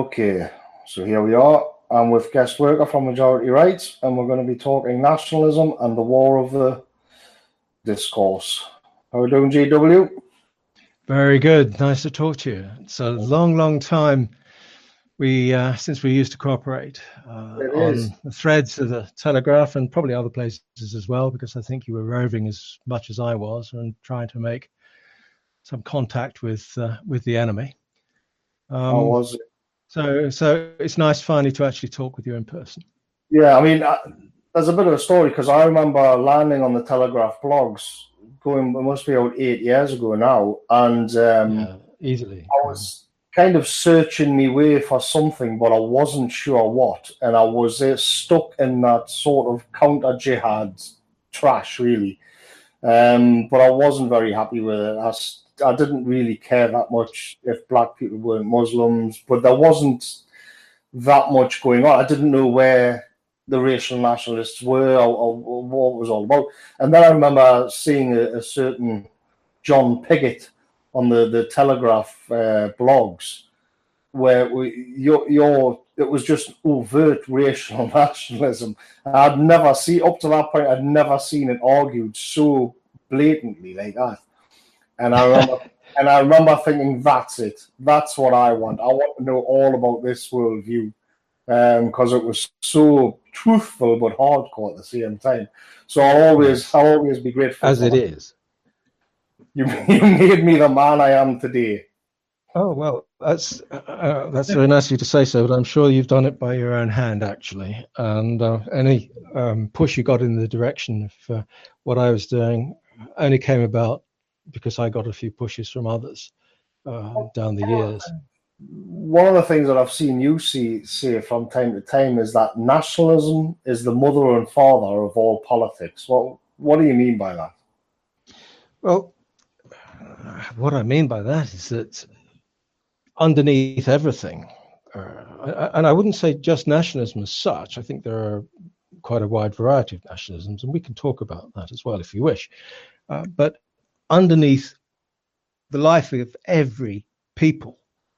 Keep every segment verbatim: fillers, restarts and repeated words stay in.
Okay, so here we are. I'm with guest worker from Majority Rights, and we're going to be talking nationalism and the war of the discourse. How are we doing, G W? Very good. Nice to talk to you. It's a long, long time we uh, since we used to cooperate uh, on is. the threads of the Telegraph and probably other places as well, because I think you were roving as much as I was and trying to make some contact with uh, with the enemy. Um, How was it? So, so it's nice finally to actually talk with you in person. Yeah, I mean, uh, there's a bit of a story because I remember landing on the Telegraph blogs going, it must be about eight years ago now, and um, yeah, easily. I was kind of searching my way for something, but I wasn't sure what, and I was uh, stuck in that sort of counter-jihad trash, really. Um, but I wasn't very happy with it. I, I didn't really care that much if black people weren't Muslims, but there wasn't that much going on. I didn't know where the racial nationalists were or, or, or what it was all about. And then I remember seeing a, a certain John Pigott on the, the Telegraph uh, blogs where we, your, your, it was just overt racial nationalism. I'd never seen, up to that point, I'd never seen it argued so blatantly like that. And I remember, and I remember thinking, that's it. That's what I want. I want to know all about this worldview because um, it was so truthful but hardcore at the same time. So I'll always, I'll always be grateful. As it that. is. You, you made me the man I am today. Oh, well, that's uh, that's very nice of you to say so, but I'm sure you've done it by your own hand, actually. And uh, any um, push you got in the direction of uh, what I was doing only came about because I got a few pushes from others uh, down the years. One of the things that I've seen you see, say from time to time is that nationalism is the mother and father of all politics. What, what do you mean by that? Well, what I mean by that is that underneath everything, uh, and I wouldn't say just nationalism as such. I think there are quite a wide variety of nationalisms, and we can talk about that as well if you wish. Uh, but underneath the life of every people,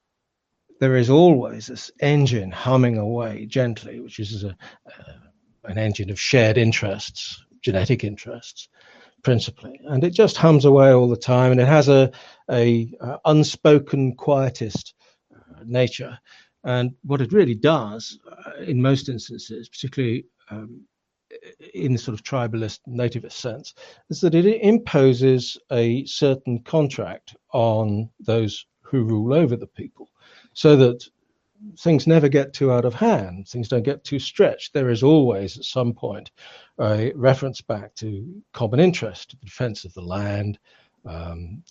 there is always this engine humming away gently, which is a, uh, an engine of shared interests, genetic interests, principally, and it just hums away all the time, and it has a, a, a unspoken quietist uh, nature. And what it really does, uh, in most instances, particularly um, in the sort of tribalist, nativist sense, is that it imposes a certain contract on those who rule over the people, so that things never get too out of hand, things don't get too stretched. There is always at some point a reference back to common interest, the defense of the land, um,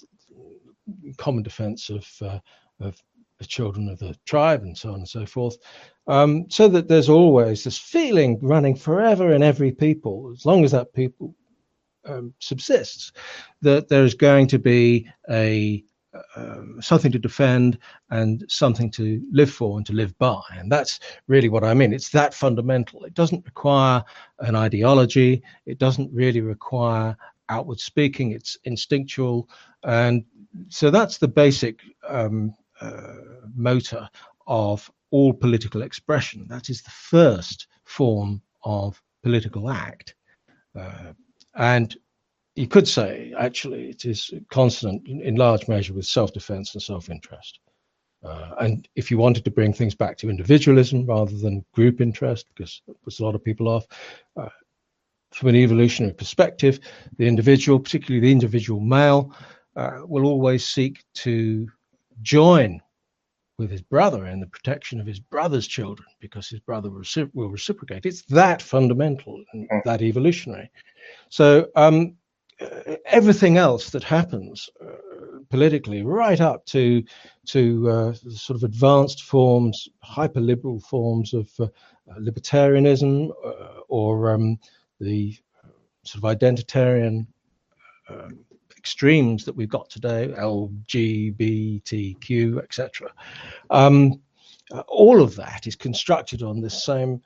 common defense of, uh, of the children of the tribe, and so on and so forth, um, so that there's always this feeling running forever in every people, as long as that people um, subsists, that there's going to be a Um, something to defend and something to live for and to live by. And that's really what I mean. It's that fundamental. It doesn't require an ideology. It doesn't really require outward speaking. It's instinctual. And so that's the basic um, uh, motor of all political expression. That is the first form of political act. Uh, and You could say, actually, it is consonant in, in large measure with self-defense and self-interest. Uh, and if you wanted to bring things back to individualism rather than group interest, because it puts a lot of people off, uh, from an evolutionary perspective, the individual, particularly the individual male, uh, will always seek to join with his brother in the protection of his brother's children, because his brother will, recipro- will reciprocate. It's that fundamental and that evolutionary. So, um, Uh, everything else that happens uh, politically, right up to to uh, sort of advanced forms, hyper-liberal forms of uh, libertarianism, uh, or um, the sort of identitarian uh, extremes that we've got today, L G B T Q, et cetera. Um, uh, all of that is constructed on this same,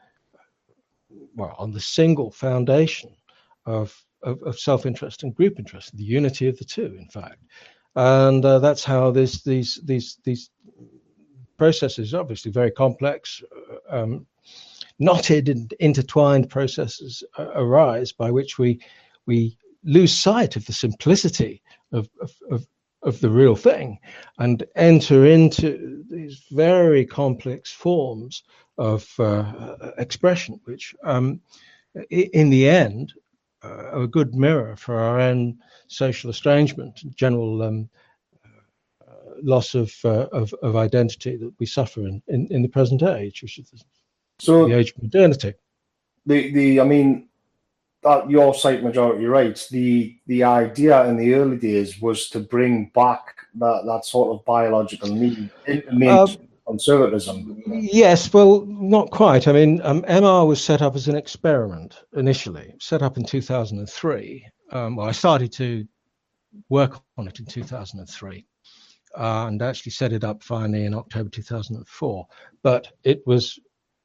well, on the single foundation of Of, of self-interest and group interest, the unity of the two, in fact, and uh, that's how this these these these processes, obviously very complex, um, knotted and intertwined processes uh, arise by which we we lose sight of the simplicity of, of, of, of the real thing and enter into these very complex forms of uh, expression, which um, in the end uh, are a good mirror for our own social estrangement, general um, uh, loss of, uh, of of identity that we suffer in, in, in the present age, which is the, so the age of modernity. The the I mean, that your site majority rights. The the idea in the early days was to bring back that, that sort of biological need into mainstream uh, conservatism. Yes, well, not quite. I mean, um, M R was set up as an experiment initially, set up in two thousand three. Um, well, I started to work on it in two thousand three uh, and actually set it up finally in October two thousand four. But it was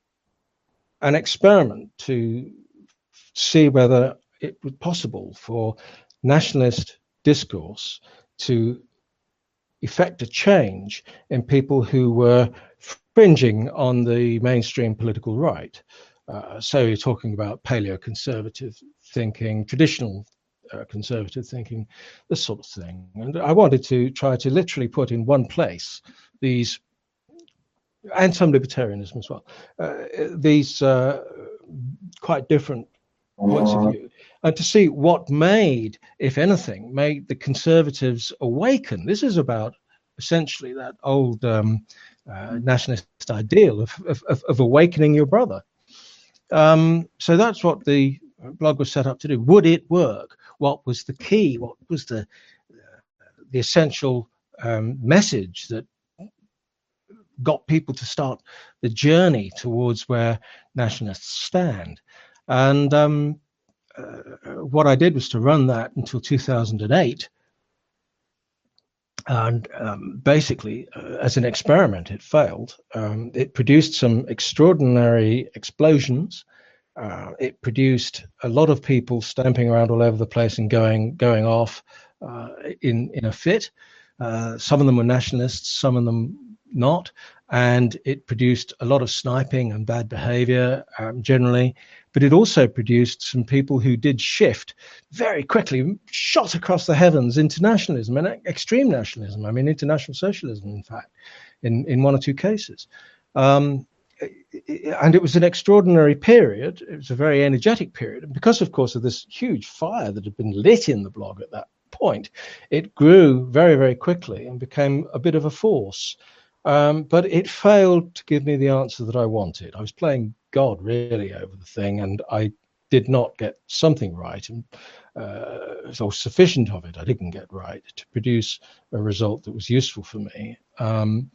an experiment to see whether it was possible for nationalist discourse to effect a change in people who were fringing on the mainstream political right. Uh, so you're talking about paleo-conservative thinking, traditional uh, conservative thinking, this sort of thing. And I wanted to try to literally put in one place these, and some libertarianism as well, uh, these uh, quite different points of view, and to see what made, if anything, made the conservatives awaken. This is about essentially that old um, uh, nationalist ideal of, of, of awakening your brother. Um, so that's what the blog was set up to do. Would it work? What was the key? What was the uh, the essential um, message that got people to start the journey towards where nationalists stand? And um, uh, what I did was to run that until two thousand eight. And um, basically, uh, as an experiment, it failed. Um, it produced some extraordinary explosions. Uh, it produced a lot of people stamping around all over the place and going going off uh, in, in a fit. Uh, some of them were nationalists, some of them not. And it produced a lot of sniping and bad behavior um, generally. But it also produced some people who did shift very quickly, shot across the heavens into nationalism and extreme nationalism. I mean, international socialism, in fact, in, in one or two cases. Um, and it was an extraordinary period. It was a very energetic period. And because, of course, of this huge fire that had been lit in the blog at that point, it grew very, very quickly and became a bit of a force. Um, but it failed to give me the answer that I wanted. I was playing God really over the thing, and I did not get something right, and uh, so sufficient of it I didn't get right to produce a result that was useful for me. Um,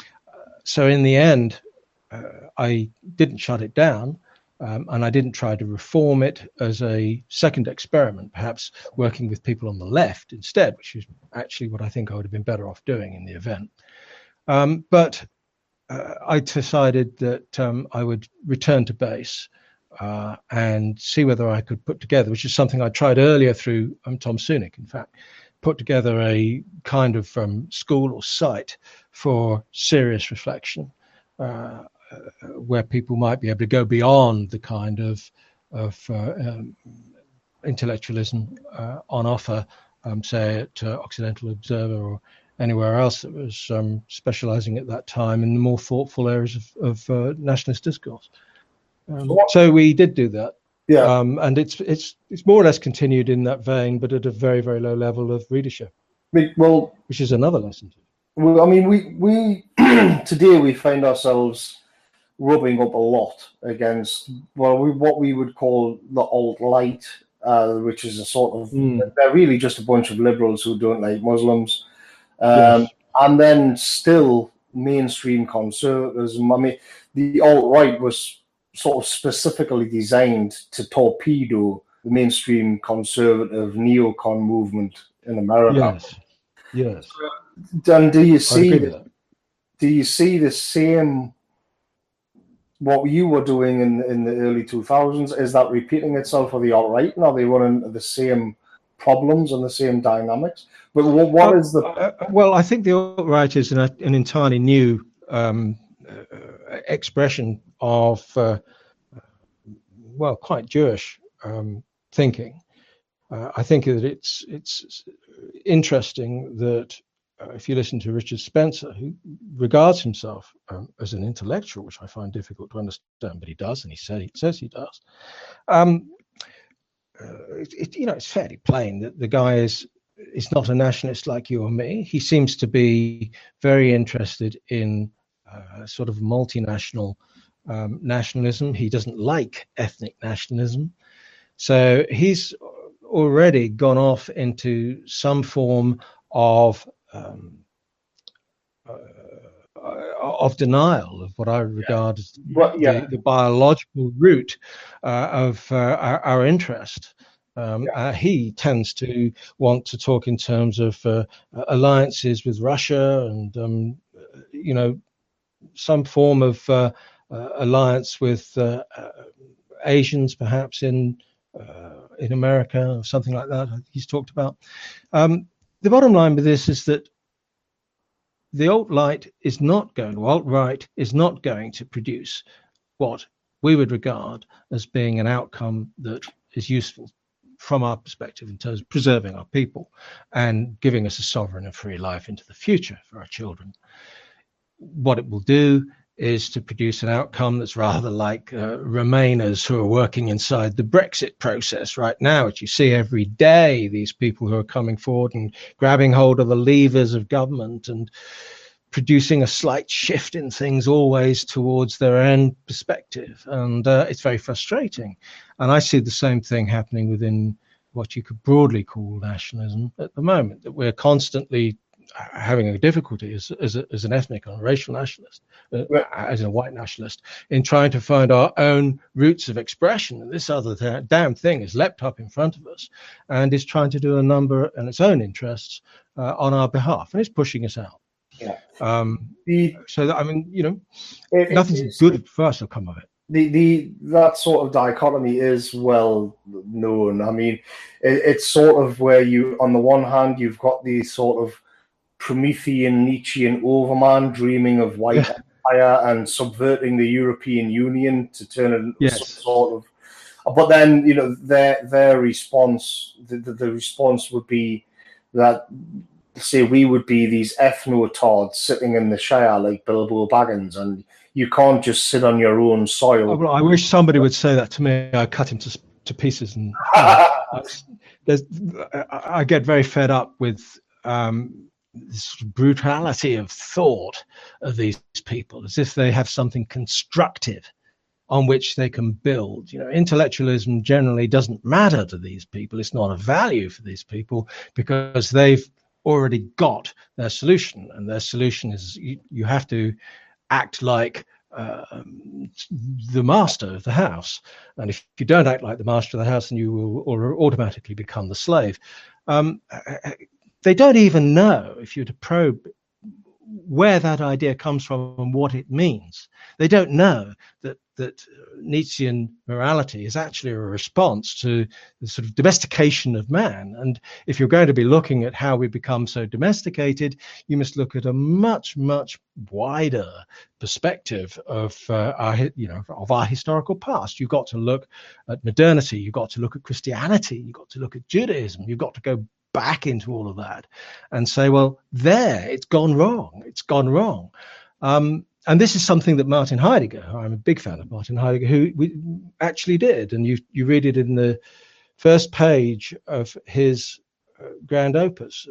so in the end, uh, I didn't shut it down, um, and I didn't try to reform it as a second experiment, perhaps working with people on the left instead, which is actually what I think I would have been better off doing in the event. Um, but uh, I decided that um, I would return to base uh, and see whether I could put together, which is something I tried earlier through um, Tom Sunic, in fact, put together a kind of um, school or site for serious reflection, uh, uh, where people might be able to go beyond the kind of, of uh, um, intellectualism uh, on offer, um, say at uh, Occidental Observer or anywhere else that was um, specializing at that time in the more thoughtful areas of, of uh, nationalist discourse. Um, so we did do that. Yeah. Um, and it's it's it's more or less continued in that vein, but at a very, very low level of readership. Well, which is another lesson. Well, I mean, we, we today we find ourselves rubbing up a lot against, well, we, what we would call the alt-right, uh, which is a sort of, mm. they're really just a bunch of liberals who don't like Muslims. Um, yes. And then still mainstream conservatism. I mean, the alt-right was sort of specifically designed to torpedo the mainstream conservative neocon movement in America. Yes, yes. And do you see the, do you see the same, what you were doing in, in the early two thousands, is that repeating itself for the alt-right? Now they run into the same problems and the same dynamics. But what, what uh, is the... Uh, well, I think the alt-right is an, an entirely new um, uh, expression of, uh, well, quite Jewish um, thinking. Uh, I think that it's it's interesting that uh, if you listen to Richard Spencer, who regards himself um, as an intellectual, which I find difficult to understand, but he does, and he said he says he does. Um, uh, it, it, you know, it's fairly plain that the guy is is not a nationalist like you or me. He seems to be very interested in uh, sort of multinational um, nationalism. He doesn't like ethnic nationalism, so he's already gone off into some form of um, uh, of denial of what I regard yeah. as well, yeah. the, the biological root uh, of uh, our, our interest. Um, yeah. uh, he tends to want to talk in terms of uh, alliances with Russia and, um, you know, some form of uh, uh, alliance with uh, uh, Asians, perhaps in uh, in America or something like that. He's talked about. Um, the bottom line with this is that the alt-right is not going, or alt-right is not going to produce what we would regard as being an outcome that is useful from our perspective in terms of preserving our people and giving us a sovereign and free life into the future for our children. What it will do is to produce an outcome that's rather like uh, Remainers who are working inside the Brexit process right now, which you see every day, these people who are coming forward and grabbing hold of the levers of government and producing a slight shift in things always towards their own perspective. And uh, it's very frustrating. And I see the same thing happening within what you could broadly call nationalism at the moment, that we're constantly having a difficulty as, as, a, as an ethnic or racial nationalist, uh, right. as a white nationalist, in trying to find our own roots of expression. And this other th- damn thing has leapt up in front of us and is trying to do a number in its own interests uh, on our behalf, and it's pushing us out. Yeah. Um, the, so, that, I mean, you know, it, nothing's good for us will come of it. The, the that sort of dichotomy is well known. I mean, it, it's sort of where you, on the one hand, you've got these sort of Promethean, Nietzschean overman dreaming of white yeah. empire and subverting the European Union to turn it into yes. some sort of. But then, you know, their their response, the, the, the response would be that, say, we would be these ethno-tards sitting in the Shire like Bilbo Baggins, and you can't just sit on your own soil. Oh, well, I wish somebody would say that to me. I cut him to to pieces, and uh, there's, I get very fed up with. Um, this brutality of thought of these people, as if they have something constructive on which they can build. You know, intellectualism generally doesn't matter to these people. It's not a value for these people because they've already got their solution, and their solution is you, you have to act like uh, the master of the house. And if you don't act like the master of the house, then you will automatically become the slave. Um, They don't even know, if you were to probe, where that idea comes from and what it means. They don't know that that Nietzschean morality is actually a response to the sort of domestication of man. And if you're going to be looking at how we become so domesticated, you must look at a much, much wider perspective of uh, our, you know, of our historical past. You've got to look at modernity. You've got to look at Christianity. You've got to look at Judaism. You've got to go back into all of that and say, well, there, it's gone wrong. It's gone wrong. Um, and this is something that Martin Heidegger, I'm a big fan of Martin Heidegger, who we actually did. And you you read it in the first page of his uh, grand opus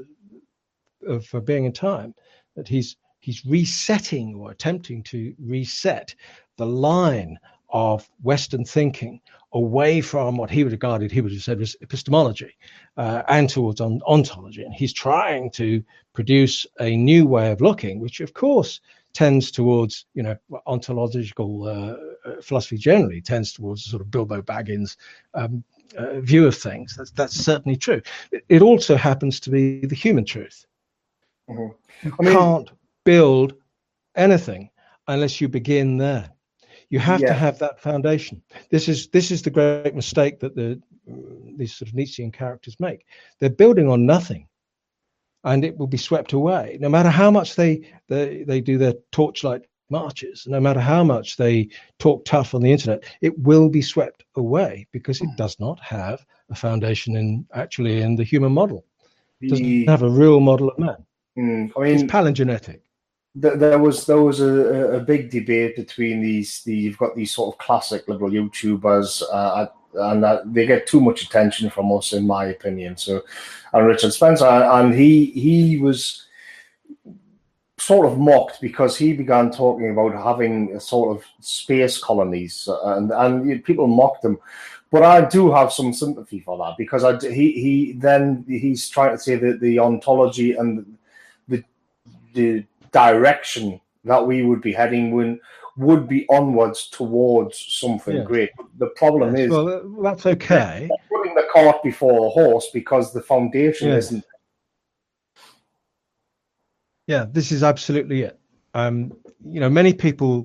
of uh, Being in Time, that he's he's resetting or attempting to reset the line of Western thinking away from what he would regarded, he would have said was epistemology uh, and towards on, ontology. And he's trying to produce a new way of looking, which of course tends towards, you know, ontological uh, philosophy generally tends towards sort of Bilbo Baggins um, uh, view of things. That's, that's certainly true. It, it also happens to be the human truth. Mm-hmm. You I mean, can't build anything unless you begin there. You have yeah. to have that foundation. This is this is the great mistake that the these sort of Nietzschean characters make. They're building on nothing, and it will be swept away. No matter how much they they, they do their torchlight marches, no matter how much they talk tough on the internet, it will be swept away because it does not have a foundation in actually in the human model. It doesn't have a real model of man. Mm, I mean, it's palingenetic. Th- there was there was a, a big debate between these. The, you've got these sort of classic liberal YouTubers, uh, and uh, they get too much attention from us, in my opinion. So, and Richard Spencer, and he he was sort of mocked because he began talking about having a sort of space colonies, and and people mocked him. But I do have some sympathy for that because I, he he then he's trying to say that the ontology and the the direction that we would be heading when would be onwards towards something yes. great. The problem yes. is, well, that's okay. Putting the cart before the horse because the foundation yes. isn't. Yeah, this is absolutely it. Um, you know, many people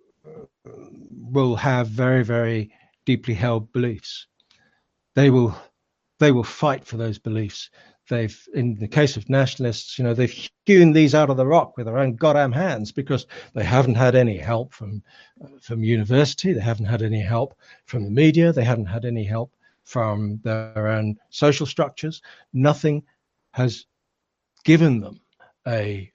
will have very, very deeply held beliefs. They will, they will fight for those beliefs. They've, in the case of nationalists, you know, they've hewn these out of the rock with their own goddamn hands because they haven't had any help from uh, from university. They haven't had any help from the media. They haven't had any help from their own social structures. Nothing has given them a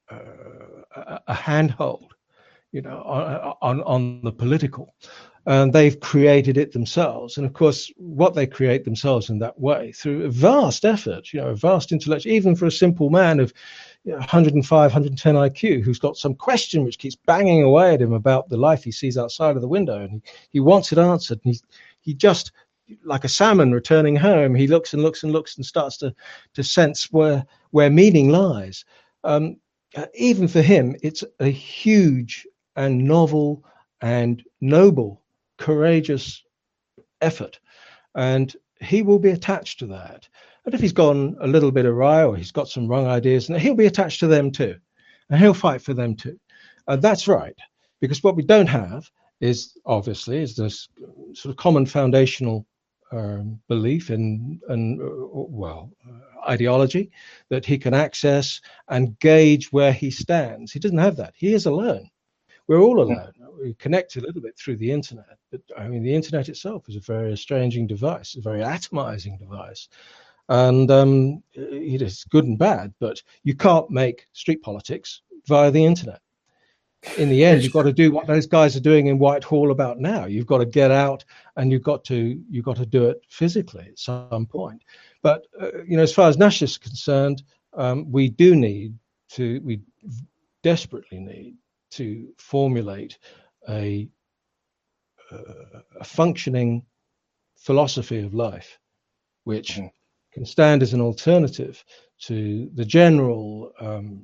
uh, a handhold, you know, on, on on the political. And they've created it themselves. And of course, what they create themselves in that way through a vast effort, you know, a vast intellect, even for a simple man of you know, one hundred five, one hundred ten I Q, who's got some question which keeps banging away at him about the life he sees outside of the window. And he, he wants it answered. And he, he just, like a salmon returning home, he looks and looks and looks and starts to, to sense where, where meaning lies. Um, even for him, it's a huge and novel and noble courageous effort, and he will be attached to that. And if he's gone a little bit awry or he's got some wrong ideas, and he'll be attached to them too, and he'll fight for them too. And that's right, because what we don't have is obviously is this sort of common foundational um, belief in and uh, well uh, ideology that he can access and gauge where he stands. He doesn't have that. He is alone. We're all alone. We connect a little bit through the internet, but I mean, the internet itself is a very estranging device, a very atomizing device, and um, it is good and bad. But you can't make street politics via the internet. In the end, you've got to do what those guys are doing in Whitehall about now. You've got to get out, and you've got to you've got to do it physically at some point. But uh, you know, as far as nationalists are concerned, um, we do need to, we desperately need to formulate a, uh, a functioning philosophy of life, which mm. can stand as an alternative to the general um,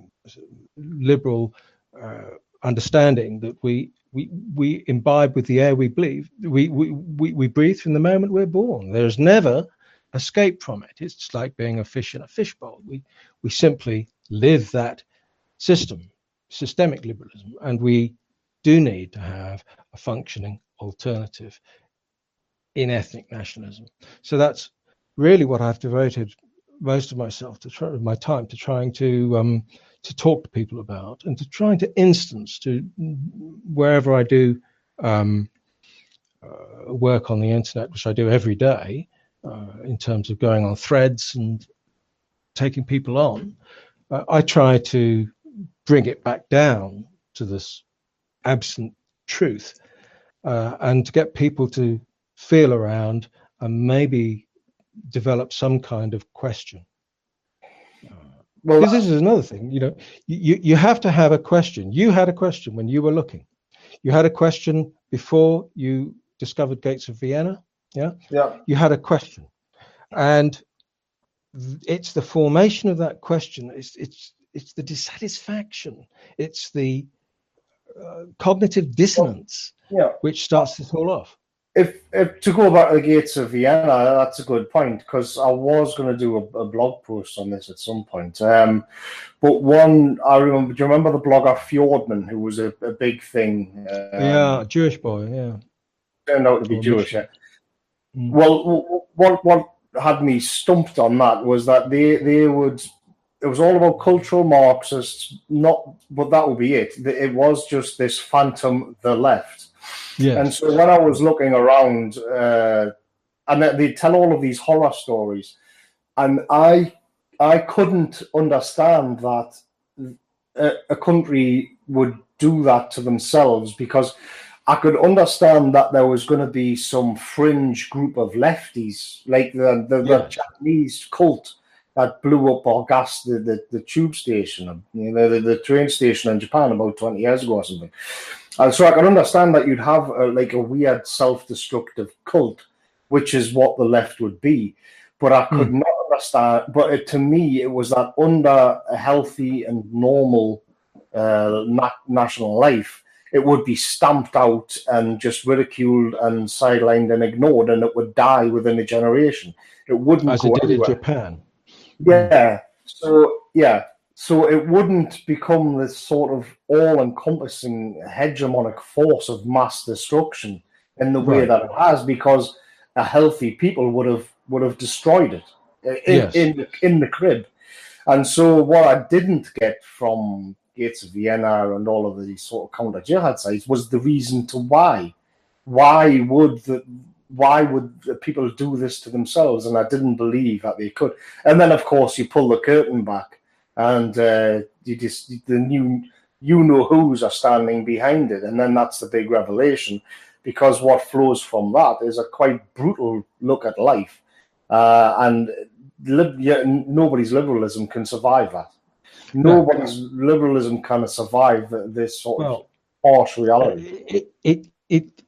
liberal uh, understanding that we we we imbibe with the air we breathe. We, we we we breathe from the moment we're born. There's never escape from it. It's like being a fish in a fishbowl. We we simply live that system. Systemic liberalism, and we do need to have a functioning alternative in ethnic nationalism. So that's really what I've devoted most of myself to try, my time to trying to um, to talk to people about, and to trying to instance to wherever I do um, uh, work on the internet, which I do every day, uh, in terms of going on threads and taking people on. Uh, I try to bring it back down to this absent truth, uh, and to get people to feel around and maybe develop some kind of question. Uh, well, because this is another thing, you know, you, you have to have a question. You had a question when you were looking. You had a question before you discovered Gates of Vienna. Yeah. Yeah. You had a question, and it's the formation of that question. It's it's It's the dissatisfaction. It's the uh, cognitive dissonance, yeah. which starts it all off. If, if to go back to the Gates of Vienna, that's a good point, because I was going to do a, a blog post on this at some point. Um, but one, I remember. Do you remember the blogger Fjordman, who was a, a big thing? Um, yeah, Jewish boy. Yeah, turned out to be or Jewish. Yeah. Mm. Well, what what had me stumped on that was that they they would it was all about cultural Marxists, not, but that would be it. It was just this phantom, the left. Yes. And so when I was looking around, uh, and they tell all of these horror stories, and I, I couldn't understand that a, a country would do that to themselves, because I could understand that there was going to be some fringe group of lefties, like the the, Yeah. the Japanese cult that blew up or gassed the, the, the tube station, you know, the, the train station in Japan about twenty years ago or something. And so I can understand that you'd have a, like a weird self-destructive cult, which is what the left would be. But I could mm. not understand. But it, to me, it was that under a healthy and normal uh, na- national life, it would be stamped out and just ridiculed and sidelined and ignored, and it would die within a generation. It wouldn't as go it did anywhere. in Japan. Yeah. So yeah. So it wouldn't become this sort of all-encompassing hegemonic force of mass destruction in the way Right. that it has, because a healthy people would have would have destroyed it in Yes. in, in the crib. And so what I didn't get from Gates of Vienna and all of these sort of counter-jihad sites was the reason to why. Why would the why would the people do this to themselves? And I didn't believe that they could. And then, of course, you pull the curtain back, and uh, you just the new you know who's are standing behind it, and then that's the big revelation, because what flows from that is a quite brutal look at life, uh, and li- yeah, nobody's liberalism can survive that. Nobody's no. liberalism can survive this sort well, of harsh reality. It, it, it,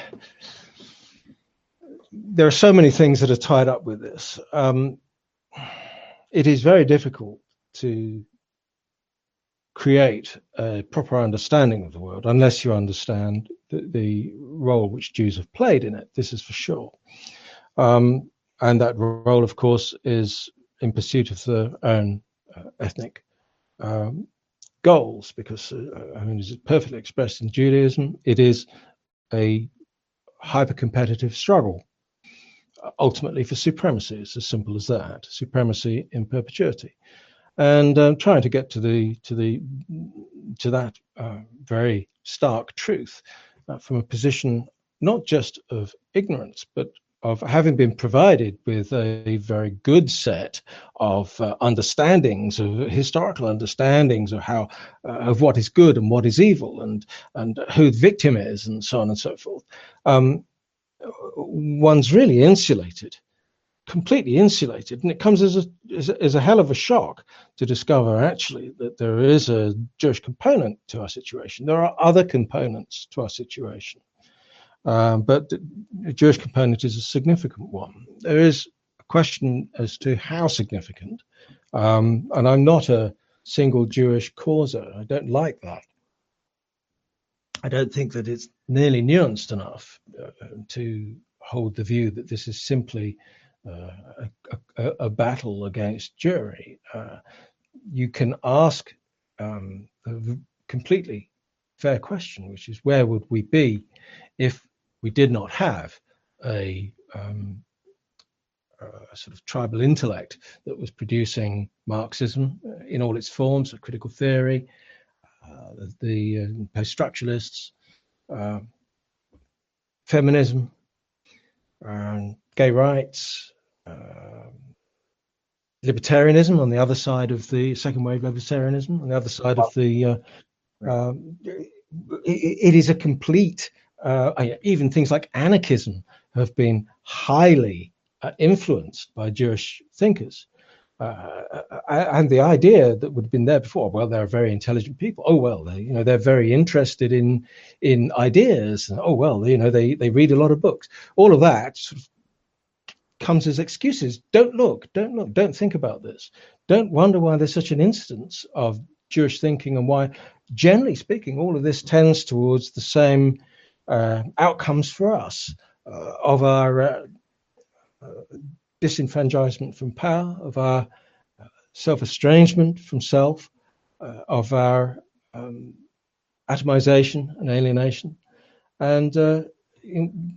there are so many things that are tied up with this. Um, it is very difficult to create a proper understanding of the world unless you understand the, the role which Jews have played in it. This is for sure. Um, and that role, of course, is in pursuit of their own uh, ethnic um, goals, because uh, I mean, it's perfectly expressed in Judaism. It is a hyper-competitive struggle, uh, ultimately for supremacy. It's as simple as that. Supremacy in perpetuity, and um, trying to get to the to the to that uh, very stark truth uh, from a position not just of ignorance, but of having been provided with a very good set of uh, understandings, of historical understandings of how, uh, of what is good and what is evil, and and who the victim is, and so on and so forth. Um, one's really insulated, completely insulated, and it comes as a, as a as a hell of a shock to discover actually that there is a Jewish component to our situation. There are other components to our situation. Um, but the Jewish component is a significant one. There is a question as to how significant, um, and I'm not a single Jewish causer. I don't like that. I don't think that it's nearly nuanced enough uh, to hold the view that this is simply uh, a, a, a battle against Jewry. Uh, you can ask um, a completely fair question, which is, where would we be if we did not have a, um, a sort of tribal intellect that was producing Marxism in all its forms, of critical theory, uh, the, the uh, post-structuralists, uh, feminism, um, gay rights, uh, libertarianism on the other side of the second wave libertarianism, on the other side of the, uh, um, it, it is a complete, Uh, even things like anarchism have been highly uh, influenced by Jewish thinkers. Uh, and the idea that would have been there before, well, they're very intelligent people. Oh, well, they, you know, they're very interested in in ideas. And, oh, well, you know, they, they read a lot of books. All of that sort of comes as excuses. Don't look, don't look, don't think about this. Don't wonder why there's such an instance of Jewish thinking, and why, generally speaking, all of this tends towards the same Uh, outcomes for us uh, of our uh, uh, disenfranchisement from power, of our uh, self-estrangement from self, uh, of our um, atomization and alienation, and uh, in,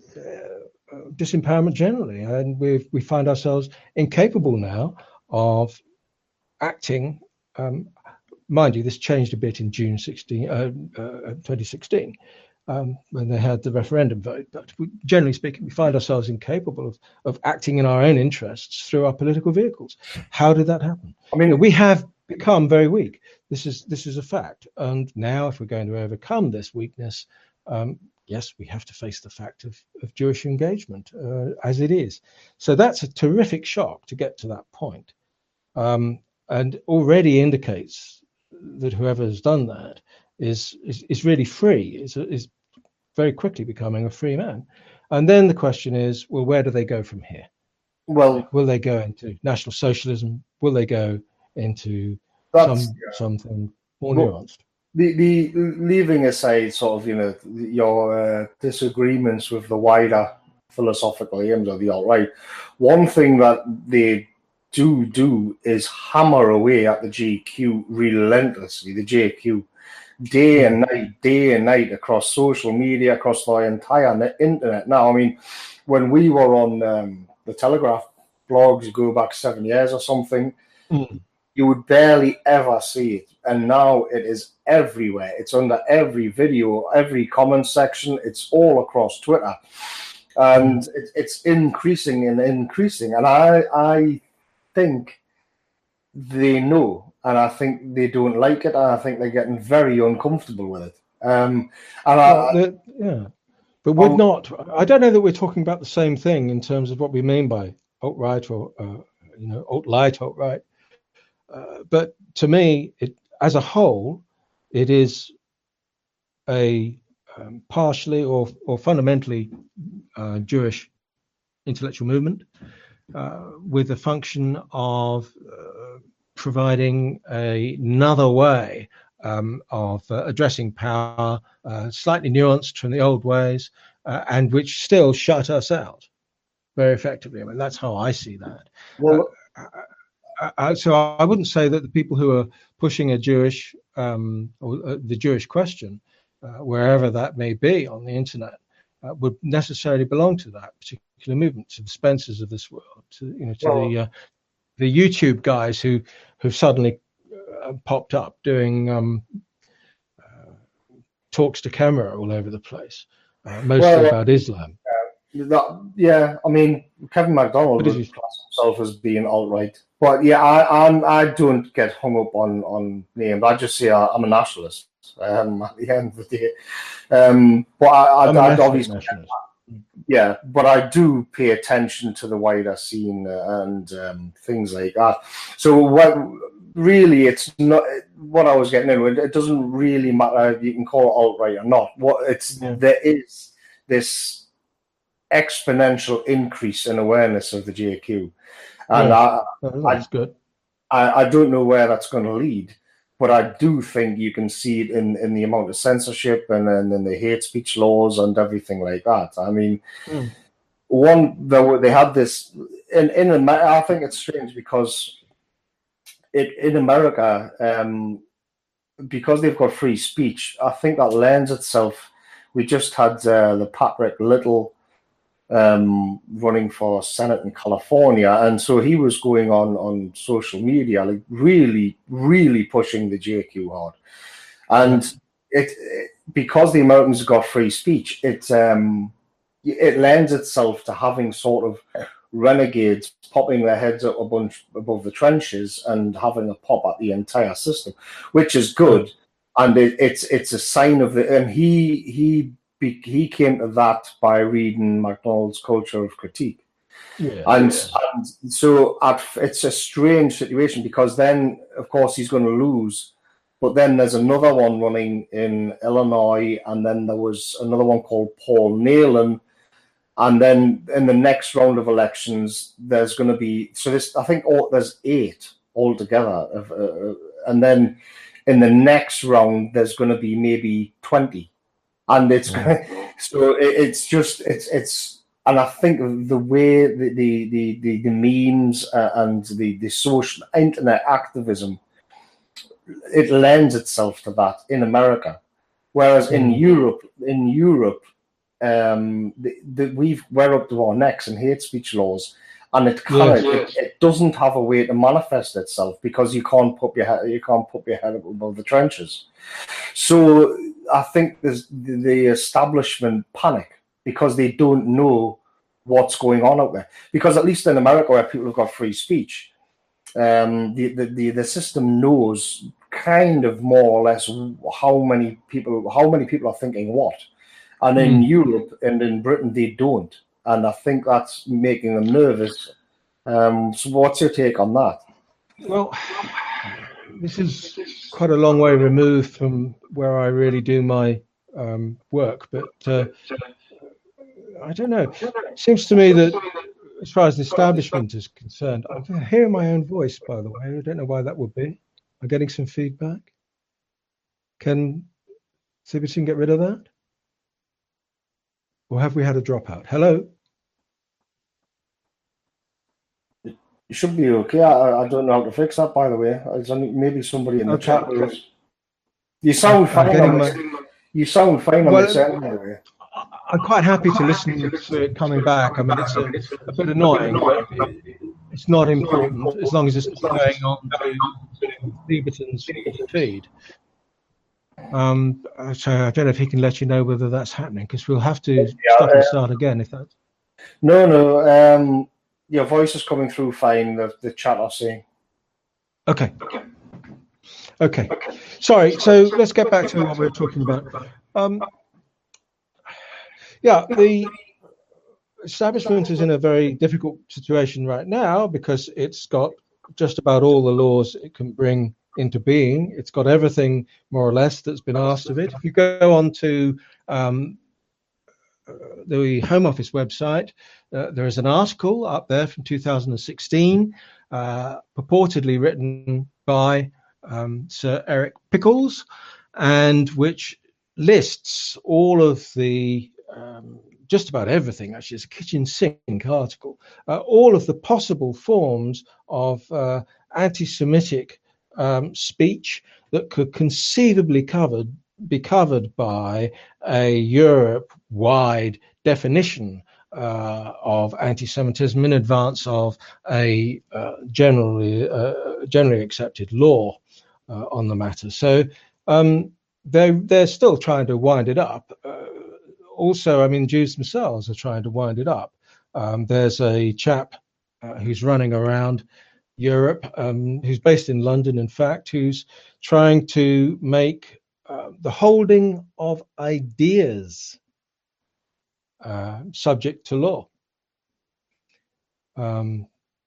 uh, disempowerment generally. And we we find ourselves incapable now of acting. Um, mind you, this changed a bit in June sixteen, uh, uh, twenty sixteen. Um, when they had the referendum vote, but we, generally speaking, we find ourselves incapable of, of acting in our own interests through our political vehicles. How did that happen? I mean, you know, we have become very weak. This is this is a fact. And now, if we're going to overcome this weakness, um, yes, we have to face the fact of, of Jewish engagement uh, as it is. So that's a terrific shock to get to that point, um, and already indicates that whoever has done that is is, is really free. Is is very quickly becoming a free man. And then the question is, well, where do they go from here? Well, will they go into National Socialism? Will they go into some yeah. something more well, nuanced? The, the leaving aside sort of, you know, your uh, disagreements with the wider philosophical aims of the alt-right, one thing that they do do is hammer away at the J Q relentlessly, the J Q. Day and night, day and night, across social media, across the entire internet. Now, I mean, when we were on um, the Telegraph blogs, you go back seven years or something, mm. you would barely ever see it. And now it is everywhere. It's under every video, every comment section. It's all across Twitter. And mm. it, it's increasing and increasing. And I, I think they know. And I think they don't like it, and I think they're getting very uncomfortable with it. Um, and well, I, yeah, but we're not. I don't know that we're talking about the same thing in terms of what we mean by alt-right or uh, you know alt-light, alt-right. Uh, but to me, it as a whole, it is a um, partially or or fundamentally uh, Jewish intellectual movement uh, with the function of uh, providing a, another way um, of uh, addressing power, uh, slightly nuanced from the old ways, uh, and which still shut us out very effectively. I mean, that's how I see that. Well, uh, I, I, so I wouldn't say that the people who are pushing a Jewish um, or uh, the Jewish question, uh, wherever that may be on the internet, uh, would necessarily belong to that particular movement, to the Spencers of this world, to you know, to well, the uh, the YouTube guys who who've suddenly uh, popped up doing um, uh, talks to camera all over the place, uh, mostly well, about Islam. Uh, that, yeah, I mean, Kevin MacDonald would class himself as being alt-right. But yeah, I I'm, I don't get hung up on, on names. I just say I, I'm a nationalist um, at the end of the day. Um, but I, I, I'd obviously... Nationalist. Yeah, but I do pay attention to the wider scene and um, things like that. So what really, it's not what I was getting into. It doesn't really matter if you can call it alt-right or not. What it's yeah. There is this exponential increase in awareness of the J Q, and yeah. I, that's I, good. I, I don't know where that's going to lead. But I do think you can see it in, in the amount of censorship and then in the hate speech laws and everything like that. I mean, mm. one they, they had this in in America. I think it's strange because it in America, um, because they've got free speech. I think that lends itself. We just had uh, the Patrick Little um, running for Senate in California, and so he was going on on social media, like really, really pushing the J Q hard. And it, it because the Americans got free speech, it um, it lends itself to having sort of renegades popping their heads up a bunch above the trenches and having a pop at the entire system, which is good. And it, it's it's a sign of the and he he. He came to that by reading MacDonald's Culture of Critique. Yeah, and, yeah. and so at, it's a strange situation because then, of course, he's going to lose. But then there's another one running in Illinois, and then there was another one called Paul Nehlen. And then in the next round of elections, there's going to be, so this, I think all, there's eight altogether. Of, uh, and then in the next round, there's going to be maybe twenty. And it's yeah. so it's just it's it's and I think the way the the the, the, the memes uh, and the, the social internet activism, it lends itself to that in America, whereas mm. in Europe in Europe um, the, the, we've we're up to our necks in hate speech laws, and it kind Yes. of it, it doesn't have a way to manifest itself because you can't put your head you can't put your head up above the trenches. So I think there's the, the establishment panic because they don't know what's going on out there. Because at least in America, where people have got free speech, um, the, the, the, the system knows kind of more or less how many people how many people are thinking what. And in Mm. Europe and in Britain, they don't. And I think that's making them nervous. Um, so what's your take on that? Well, this is quite a long way removed from where I really do my um, work, but uh, I don't know. It seems to me that as far as the establishment is concerned, I'm hearing my own voice, by the way. I don't know why that would be. I'm getting some feedback. Can Sibutin get rid of that? Or have we had a dropout? Hello? You should be okay. I, I don't know how to fix that, by the way. It's only, maybe somebody in the Okay. chat knows. You sound I'm fine on my... this. You sound fine on well, this anyway. I'm quite happy to listen to it coming back. I mean, it's a, a bit annoying, but it's not important as long as it's not going on to Sibutin's feed. Um, so I don't know if he can let you know whether that's happening, because we'll have to Yeah, stop and uh, start again if that's... No, no. Um, your voice is coming through fine. The, the chat are saying. Okay. Okay. Sorry. So let's get back to what we were talking about. Um, yeah, the establishment is in a very difficult situation right now because it's got just about all the laws it can bring into being. It's got everything more or less that's been asked of it. If you go on to um, the Home Office website, uh, there is an article up there from two thousand sixteen, uh, purportedly written by um, Sir Eric Pickles, and which lists all of the um, just about everything. Actually, it's a kitchen sink article. Uh, all of the possible forms of uh, anti-Semitic um, speech that could conceivably covered be covered by a Europe-wide definition uh, of anti-Semitism in advance of a uh, generally uh, generally accepted law uh, on the matter. So um, they they're still trying to wind it up. Uh, also, I mean, Jews themselves are trying to wind it up. Um, there's a chap uh, who's running around Europe, um, who's based in London, in fact, who's trying to make uh, the holding of ideas uh, subject to law. Um,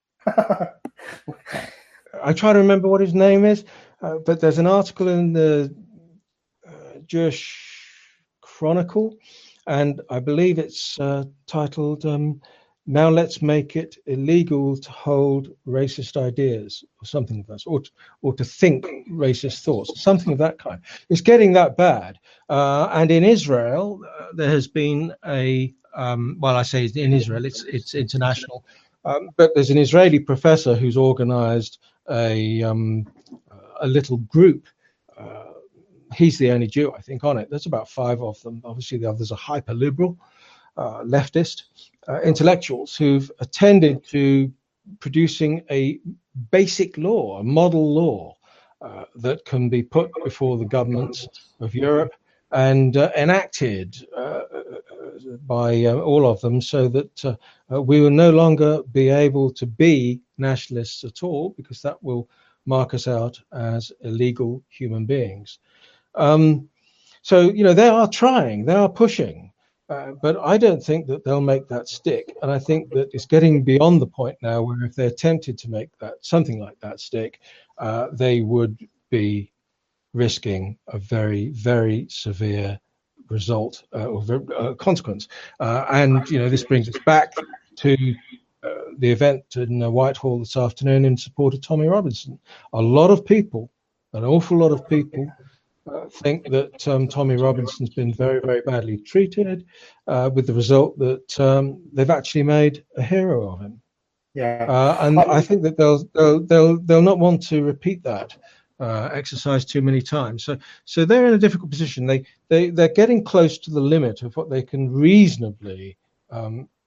I try to remember what his name is, uh, but there's an article in the uh, Jewish Chronicle, and I believe it's uh, titled um, "Now Let's Make It Illegal to Hold Racist Ideas," or something of that, or to, or to think racist thoughts, something of that kind. It's getting that bad. Uh, and in Israel, uh, there has been a um, well, I say in Israel, it's it's international, um, but there's an Israeli professor who's organised a um, a little group. Uh, he's the only Jew, I think, on it. There's about five of them. Obviously, the others are hyper liberal, uh, leftist. Uh, intellectuals who've attended to producing a basic law, a model law uh, that can be put before the governments of Europe and uh, enacted uh, by uh, all of them, so that uh, uh, we will no longer be able to be nationalists at all, because that will mark us out as illegal human beings. Um, so, you know, they are trying, they are pushing. Uh, but I don't think that they'll make that stick. And I think that it's getting beyond the point now where if they're tempted to make that something like that stick, uh, they would be risking a very, very severe result uh, or uh, consequence. Uh, and, you know, this brings us back to uh, the event in uh, Whitehall this afternoon in support of Tommy Robinson. A lot of people, an awful lot of people, Uh, think that um, Tommy Robinson's been very, very badly treated, uh, with the result that um, they've actually made a hero of him. Yeah, uh, and I think that they'll they'll they'll they'll not want to repeat that uh, exercise too many times. So so they're in a difficult position. They they they're getting close to the limit of what they can reasonably um,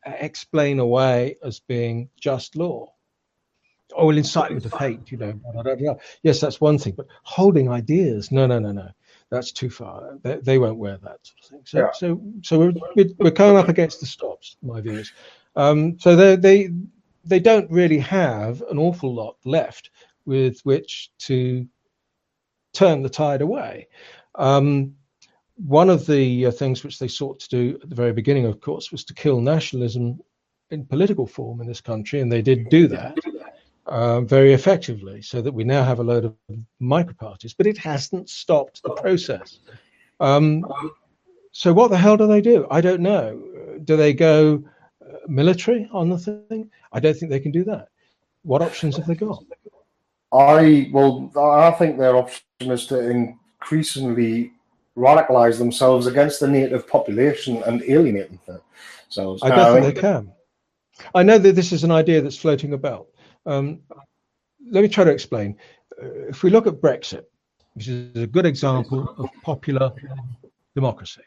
explain away as being just law. Or will incitement of hate, you know. Blah, blah, blah. Yes, that's one thing, but holding ideas, no, no, no, no, that's too far. They, they won't wear that sort of thing. So, Yeah. so, so we're we're coming up against the stops, my view is. Um, so they they they don't really have an awful lot left with which to turn the tide away. Um, one of the uh, things which they sought to do at the very beginning, of course, was to kill nationalism in political form in this country, and they did do that. Uh, very effectively, so that we now have a load of micro-parties, but it hasn't stopped the process. Um, so what the hell do they do? I don't know. Do they go uh, military on the thing? I don't think they can do that. What options have they got? I well, I think their option is to increasingly radicalize themselves against the native population and alienate themselves. I don't think they can. I know that this is an idea that's floating about. Um, let me try to explain. Uh, if we look at Brexit, which is a good example of popular democracy,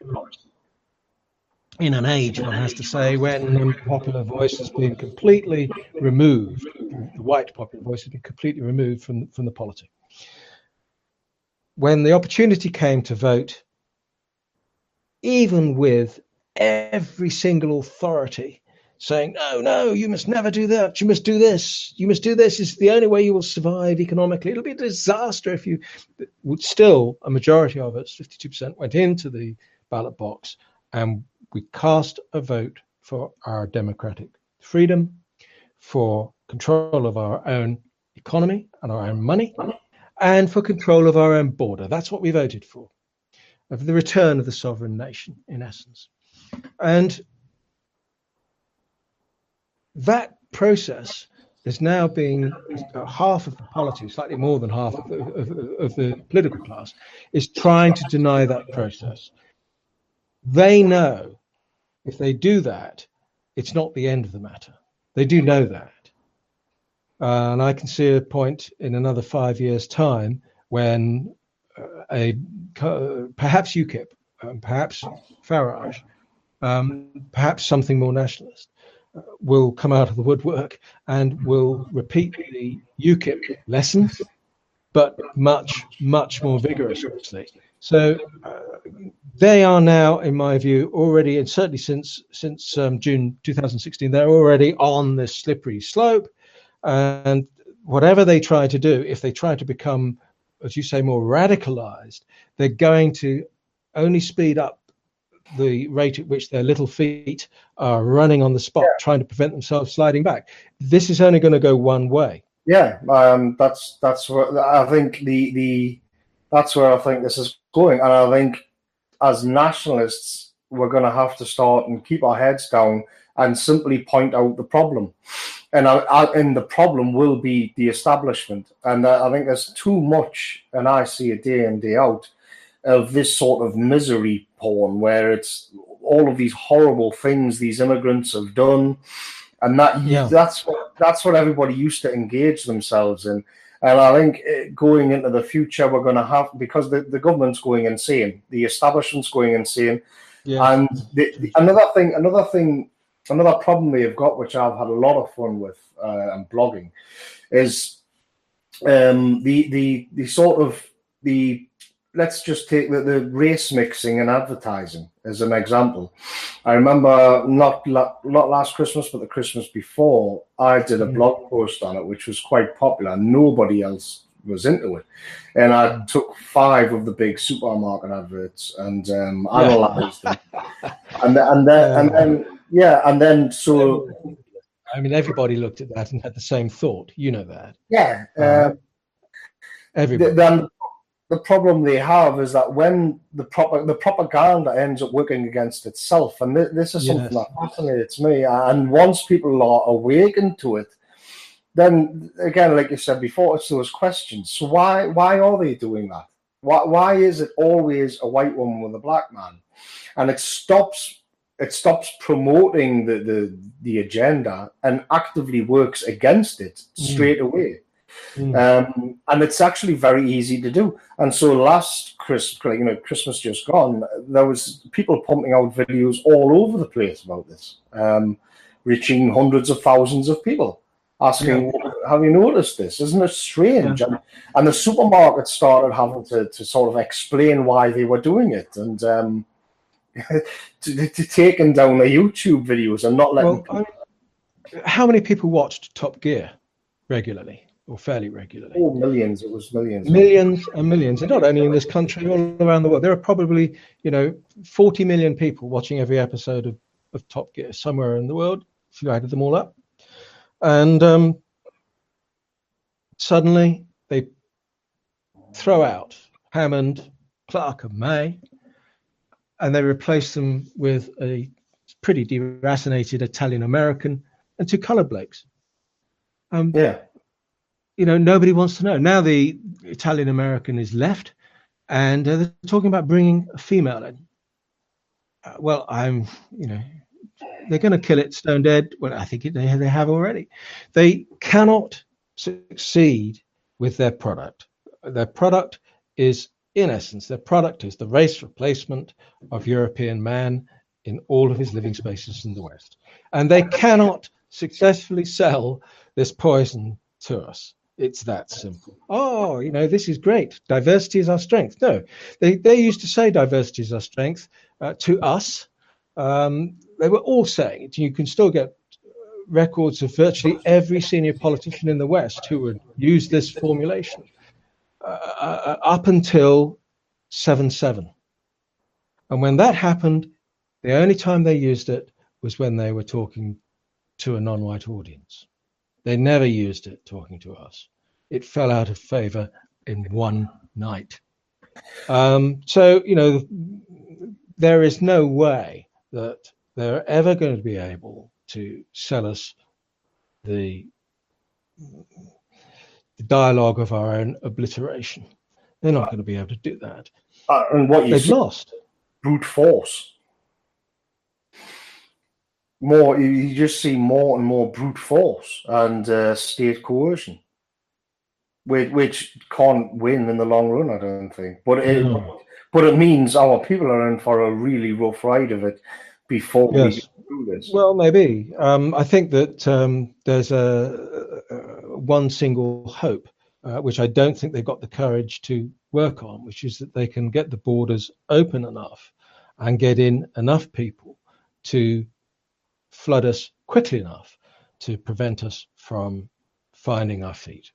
in an age, one has to say, when the popular voice has been completely removed, the white popular voice has been completely removed from, from the polity. When the opportunity came to vote, even with every single authority saying, no, no, you must never do that. You must do this. You must do this. It's the only way you will survive economically. It'll be a disaster if you would still, a majority of us, fifty-two percent, went into the ballot box and we cast a vote for our democratic freedom, for control of our own economy and our own money, and for control of our own border. That's what we voted for, of the return of the sovereign nation, in essence. And that process is now being, uh, half of the polity, slightly more than half of the, of, of the political class, is trying to deny that process. They know if they do that, it's not the end of the matter. They do know that. Uh, and I can see a point in another five years' time when uh, a uh, perhaps UKIP, um, perhaps Farage, um, perhaps something more nationalist, uh, will come out of the woodwork and will repeat the UKIP lessons, but much, much more vigorously. So uh, they are now, in my view, already, and certainly since since um, June two thousand sixteen, they're already on this slippery slope. And whatever they try to do, if they try to become, as you say, more radicalized, they're going to only speed up the rate at which their little feet are running on the spot, yeah, trying to prevent themselves sliding back. This is only going to go one way. Yeah, um, that's that's what I think. The the that's where I think this is going, and I think as nationalists, we're going to have to start and keep our heads down and simply point out the problem. And I, I, and the problem will be the establishment. And I, I think there's too much, and I see it day in, day out, of this sort of misery porn where it's all of these horrible things these immigrants have done. And that yeah. that's what that's what everybody used to engage themselves in. And I think going into the future, we're going to have, because the, the government's going insane, the establishment's going insane. Yeah. And the, the, another thing, another thing, Another problem they've got, which I've had a lot of fun with uh, and blogging, is um, the the the sort of the let's just take the, the race mixing in advertising as an example. I remember not not last Christmas, but the Christmas before, I did a mm. blog post on it, which was quite popular. Nobody else was into it, and I took five of the big supermarket adverts and um, yeah. analysed them, and and then and then. Yeah, and then so... I mean, everybody looked at that and had the same thought. You know that. Yeah. Uh, everybody. Then the problem they have is that when the prop- the propaganda ends up working against itself, and th- this is something yes. that fascinates me, and once people are awakened to it, then, again, like you said before, it's those questions. So why why are they doing that? Why, why is it always a white woman with a black man? And it stops... It stops promoting the, the, the agenda and actively works against it straight mm. away. Mm. Um, and it's actually very easy to do. And so last Christmas, you know, Christmas just gone, there was people pumping out videos all over the place about this. Um, reaching hundreds of thousands of people, asking, yeah. have you noticed this? Isn't it strange? Yeah. And, and the supermarkets started having to, to sort of explain why they were doing it, and um, to, to taking down their YouTube videos and not letting. Well, I, how many people watched Top Gear regularly or fairly regularly? Oh, millions! It was millions, millions and millions, and not only in this country, all around the world. There are probably, you know, forty million people watching every episode of, of Top Gear somewhere in the world, if you added them all up. And um, suddenly they throw out Hammond, Clark, and May, and they replace them with a pretty deracinated Italian American and two colored blokes. Um, yeah. You know, nobody wants to know. Now the Italian American is left, and uh, they're talking about bringing a female in. Uh, well, I'm, you know, they're going to kill it stone dead. Well, I think it, they, they have already. They cannot succeed with their product. Their product is, in essence, their product is the race replacement of European man in all of his living spaces in the West. And they cannot successfully sell this poison to us. It's that simple. Oh, you know, this is great. Diversity is our strength. No, they, they used to say diversity is our strength uh, to us. Um, they were all saying it. You can still get records of virtually every senior politician in the West who would use this formulation uh, uh, up until seven seven. And when that happened, the only time they used it was when they were talking to a non-white audience. They never used it talking to us. It fell out of favor in one night. Um, so, you know, there is no way that they're ever going to be able to sell us the, the dialogue of our own obliteration. They're not going to be able to do that. Uh, and what you They've see, lost. Brute force. More, you just see more and more brute force and uh, state coercion, which, which can't win in the long run, I don't think. But it, no. but it means our people are in for a really rough ride of it before yes. we get through this. Well, maybe. Um, I think that um, there's a, a one single hope, uh, which I don't think they've got the courage to work on, which is that they can get the borders open enough and get in enough people to flood us quickly enough to prevent us from finding our feet.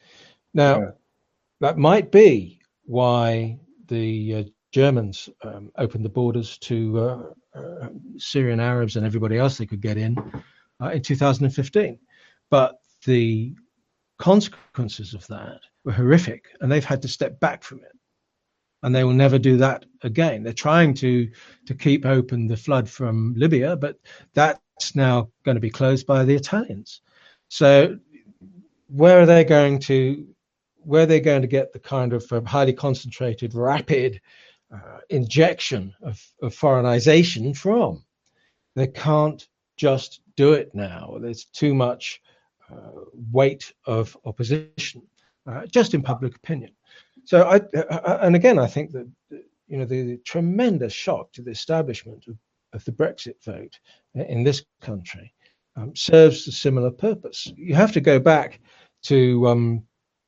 Now, yeah. that might be why the uh, Germans um, opened the borders to uh, uh, Syrian Arabs and everybody else they could get in uh, in two thousand fifteen. But the consequences of that were horrific, and they've had to step back from it. And they will never do that again. They're trying to to keep open the flood from Libya, but that's now going to be closed by the Italians. So where are they going to where are they going to get the kind of um, highly concentrated, rapid uh, injection of, of foreignization from? They can't just do it now. There's too much uh, weight of opposition, uh, just in public opinion. So, I, uh, and again, I think that, you know, the, the tremendous shock to the establishment of, of the Brexit vote in this country um, serves a similar purpose. You have to go back to um,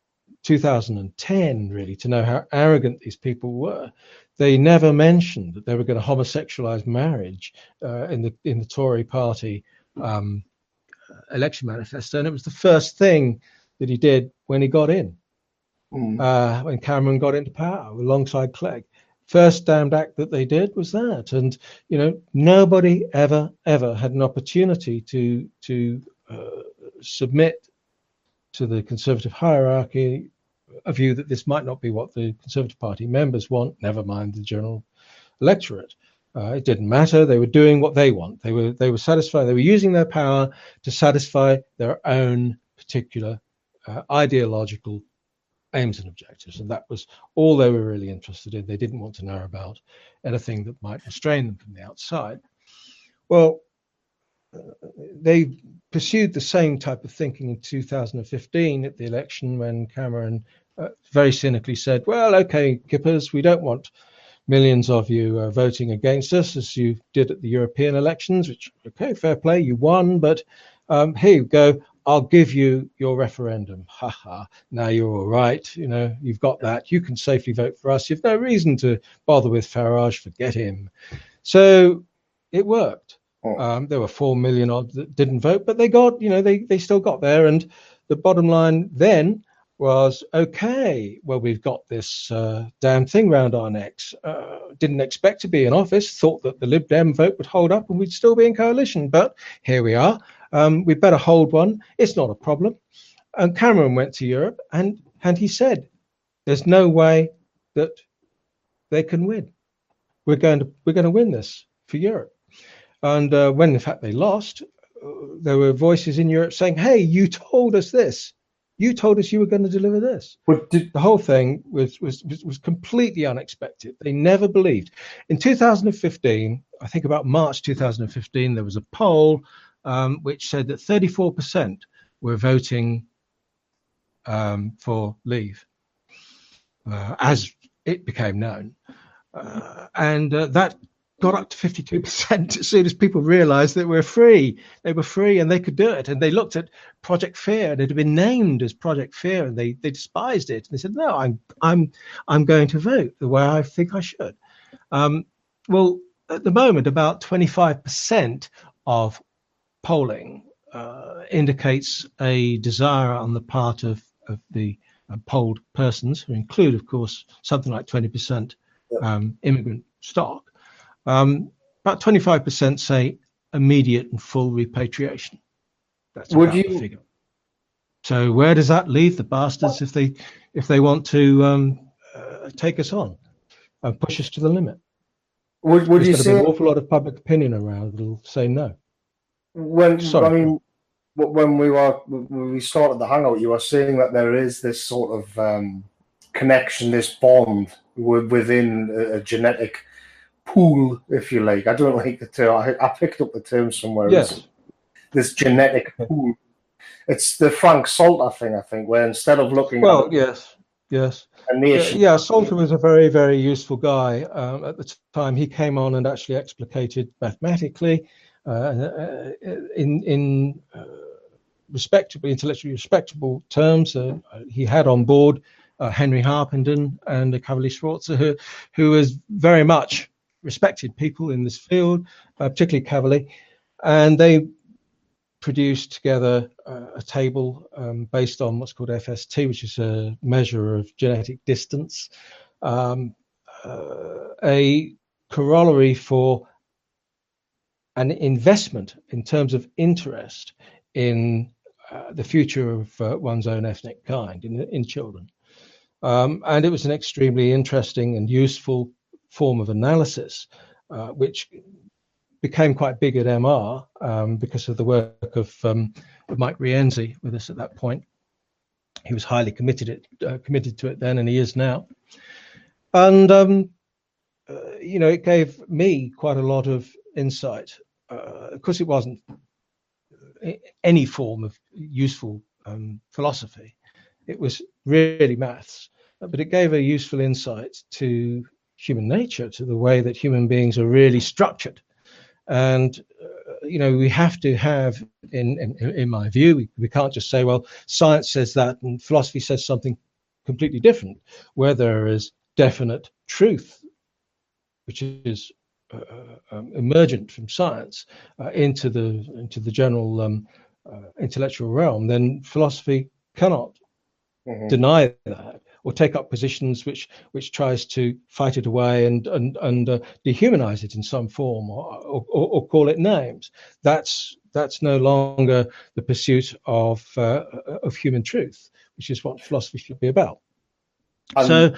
two thousand ten, really, to know how arrogant these people were. They never mentioned that they were going to homosexualize marriage uh, in the in the Tory party um, election manifesto, and it was the first thing that he did when he got in. Mm. Uh, when Cameron got into power alongside Clegg. First damned act that they did was that. And, you know, nobody ever, ever had an opportunity to to uh, submit to the Conservative hierarchy a view that this might not be what the Conservative Party members want, never mind the general electorate. Uh, it didn't matter. They were doing what they want. They were they were satisfied. They were using their power to satisfy their own particular uh, ideological aims and objectives, and that was all they were really interested in. They didn't want to know about anything that might restrain them from the outside. Well, uh, they pursued the same type of thinking in two thousand fifteen at the election, when Cameron uh, very cynically said, well, okay, Kippers, we don't want millions of you are voting against us, as you did at the European elections, which, okay, fair play, you won, but um, here you go, I'll give you your referendum. Ha ha, now you're all right, you know, you've got that, you can safely vote for us, you've no reason to bother with Farage, forget him. So it worked. Oh. Um, there were four million odd that didn't vote, but they got, you know, they, they still got there. And the bottom line then was, okay, well, we've got this uh, damn thing round our necks. Uh, didn't expect to be in office, thought that the Lib Dem vote would hold up and we'd still be in coalition. But here we are. Um, we better hold one. It's not a problem. And Cameron went to Europe and, and he said, there's no way that they can win. We're going to we're going to win this for Europe. And uh, when, in fact, they lost, uh, there were voices in Europe saying, hey, you told us this. You told us you were going to deliver this. But did- the whole thing was, was, was completely unexpected. They never believed. In two thousand fifteen, I think about March two thousand fifteen, there was a poll um, which said that thirty-four percent were voting um, for Leave, uh, as it became known. Uh, and uh, that got up to fifty-two percent as soon as people realized that we're free. They were free and they could do it. And they looked at Project Fear, and it had been named as Project Fear, and they, they despised it. And they said, no, I'm I'm I'm going to vote the way I think I should. Um, well, at the moment, about twenty-five percent of polling uh, indicates a desire on the part of, of the uh, polled persons, who include, of course, something like twenty percent um, immigrant stock. Um, about twenty-five percent say immediate and full repatriation. That's Would about you, the figure. So where does that leave the bastards if they if they want to um, uh, take us on and push us to the limit? Would would There's you going to say be an awful lot of public opinion around that'll say no. when Sorry. I mean when we were when we started the hangout, you were saying that there is this sort of um, connection, this bond within a, a genetic pool, if you like. I don't like the term. I, I picked up the term somewhere. Yes. It's this genetic pool. It's the Frank Salter thing, I think, where instead of looking Well, at yes, yes. a nation, Yeah, yeah, Salter was a very, very useful guy um, at the time. He came on and actually explicated mathematically, uh, in in uh, respectable, intellectually respectable terms. Uh, he had on board uh, Henry Harpenden and uh, Cavalli Sforza, who who was very much respected people in this field, uh, particularly Cavalli, and they produced together uh, a table um, based on what's called F S T, which is a measure of genetic distance, um, uh, a corollary for an investment in terms of interest in uh, the future of uh, one's own ethnic kind in, in children. Um, and it was an extremely interesting and useful form of analysis, uh, which became quite big at M R um, because of the work of, um, of Mike Rienzi with us at that point. He was highly committed it, uh, committed to it then, and he is now. And um, uh, you know, it gave me quite a lot of insight. Uh, of course, it wasn't any form of useful um, philosophy. It was really maths, but it gave a useful insight to human nature, to the way that human beings are really structured. And, uh, you know, we have to have, in, in, in my view, we, we can't just say, well, science says that and philosophy says something completely different, where there is definite truth, which is uh, um, emergent from science uh, into the into the general um, uh, intellectual realm. Then philosophy cannot mm-hmm. deny that, or take up positions which which tries to fight it away and and and uh, dehumanize it in some form, or, or or call it names. That's that's no longer the pursuit of uh, of human truth, which is what philosophy should be about. Um, so,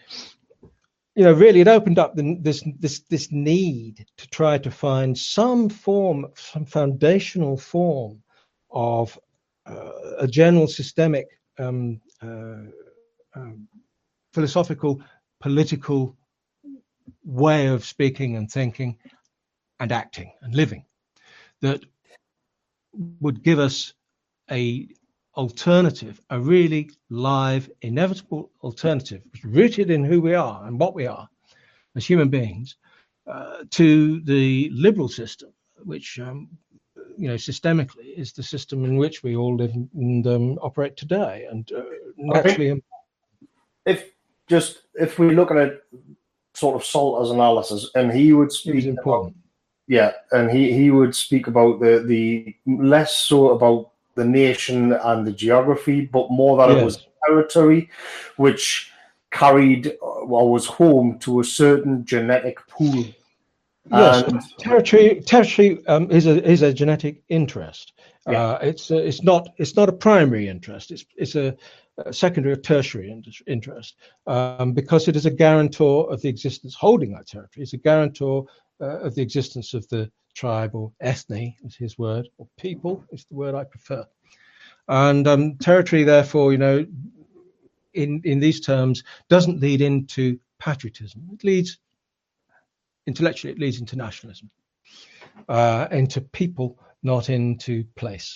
you know, really, it opened up the, this this this need to try to find some form, some foundational form of uh, a general systemic um, uh, um, philosophical, political way of speaking and thinking and acting and living that would give us a alternative, a really live, inevitable alternative, rooted in who we are and what we are, as human beings uh, to the liberal system, which um, you know systemically is the system in which we all live and um, operate today, and uh, naturally. If just if we look at it sort of Salter's analysis, and he would speak it was important. About, yeah, and he, he would speak about the, the less so about the nation and the geography, but more that yes. It was territory which carried or was home to a certain genetic pool. Yes, and, territory territory um, is a is a genetic interest. Yeah. Uh, it's uh, it's not it's not a primary interest. It's it's a, a secondary or tertiary interest um, because it is a guarantor of the existence, holding that territory. It's a guarantor uh, of the existence of the tribe or ethne, is his word, or people is the word I prefer. And um, territory, therefore, you know, in in these terms, doesn't lead into patriotism. It leads intellectually, it leads into nationalism, uh, into people, not into place.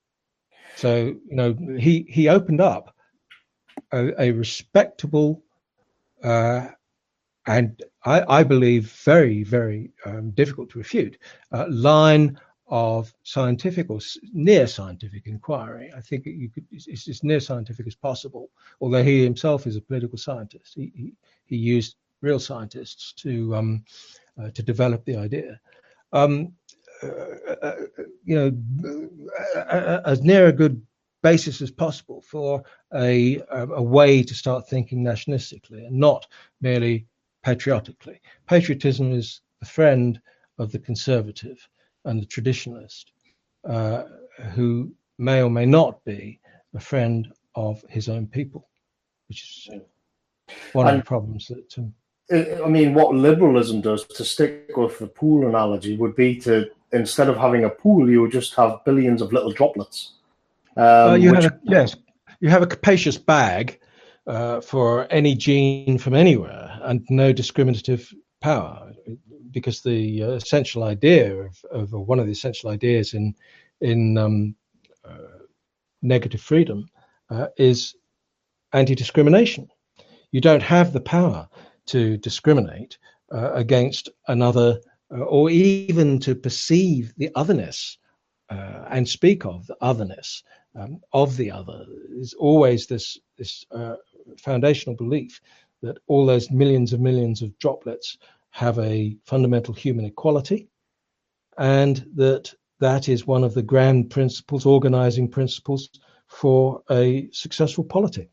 So, you know, he he opened up a, a respectable uh, and I, I believe very, very um, difficult to refute uh, line of scientific or near scientific inquiry. I think you could, it's as near scientific as possible, although he himself is a political scientist. He, he, he used real scientists to um, uh, to develop the idea. Um, uh, uh, you know, uh, as near a good basis as possible for a, a way to start thinking nationalistically and not merely patriotically. Patriotism is the friend of the conservative and the traditionalist, uh, who may or may not be a friend of his own people, which is one and, of the problems that. Um, I mean, what liberalism does, to stick with the pool analogy, would be to, instead of having a pool, you would just have billions of little droplets. Um, uh, you which... have a, yes, you have a capacious bag uh, for any gene from anywhere and no discriminative power, because the uh, essential idea of, of or one of the essential ideas in in um, uh, negative freedom uh, is anti-discrimination. You don't have the power to discriminate uh, against another, uh, or even to perceive the otherness uh, and speak of the otherness um, of the other. There's always this this uh, foundational belief that all those millions and millions of droplets have a fundamental human equality, and that that is one of the grand principles, organizing principles for a successful polity.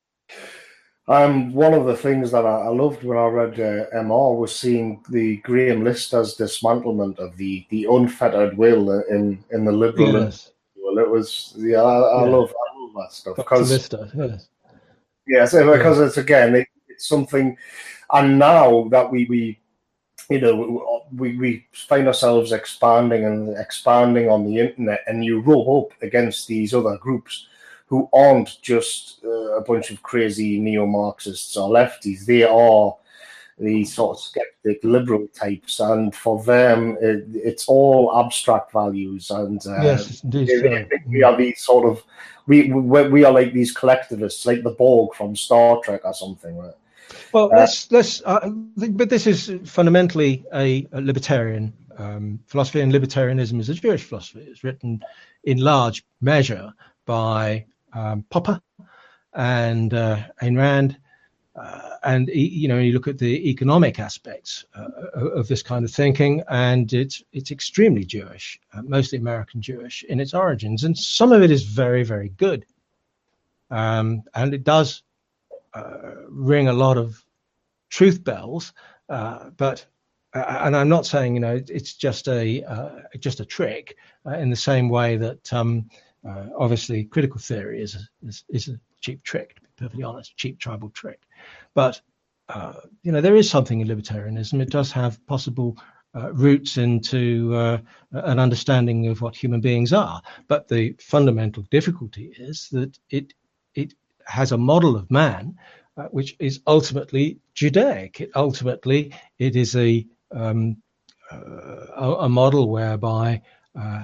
Um, one of the things that I, I loved when I read uh, M R was seeing the Graham Lister's dismantlement of the, the unfettered will in, in the liberal. Yes. Well, it was yeah, I, I yeah. love I love that stuff because Lister, yes, yes, because yeah. it's again it, it's something, and now that we we you know we we find ourselves expanding and expanding on the internet, and you rub up against these other groups who aren't just uh, a bunch of crazy neo-Marxists or lefties. They are these sort of skeptic liberal types, and for them, it, it's all abstract values. And uh, yes, indeed, they, so. they think we are these sort of we, we we are like these collectivists, like the Borg from Star Trek or something, right? Well, uh, let's let's. Uh, but this is fundamentally a, a libertarian um, philosophy, and libertarianism is a Jewish philosophy. It's written in large measure by Um, Popper and uh, Ayn Rand, uh, and you know, you look at the economic aspects uh, of this kind of thinking, and it's it's extremely Jewish, uh, mostly American Jewish in its origins, and some of it is very, very good, um, and it does uh, ring a lot of truth bells, uh, but. Uh, and I'm not saying, you know, it's just a uh, just a trick uh, in the same way that. Um, Uh, obviously, critical theory is a, is, is a cheap trick, to be perfectly honest, cheap tribal trick. But, uh, you know, there is something in libertarianism. It does have possible uh, roots into uh, an understanding of what human beings are. But the fundamental difficulty is that it it has a model of man uh, which is ultimately Judaic. It, ultimately, it is a, um, uh, a, a model whereby uh,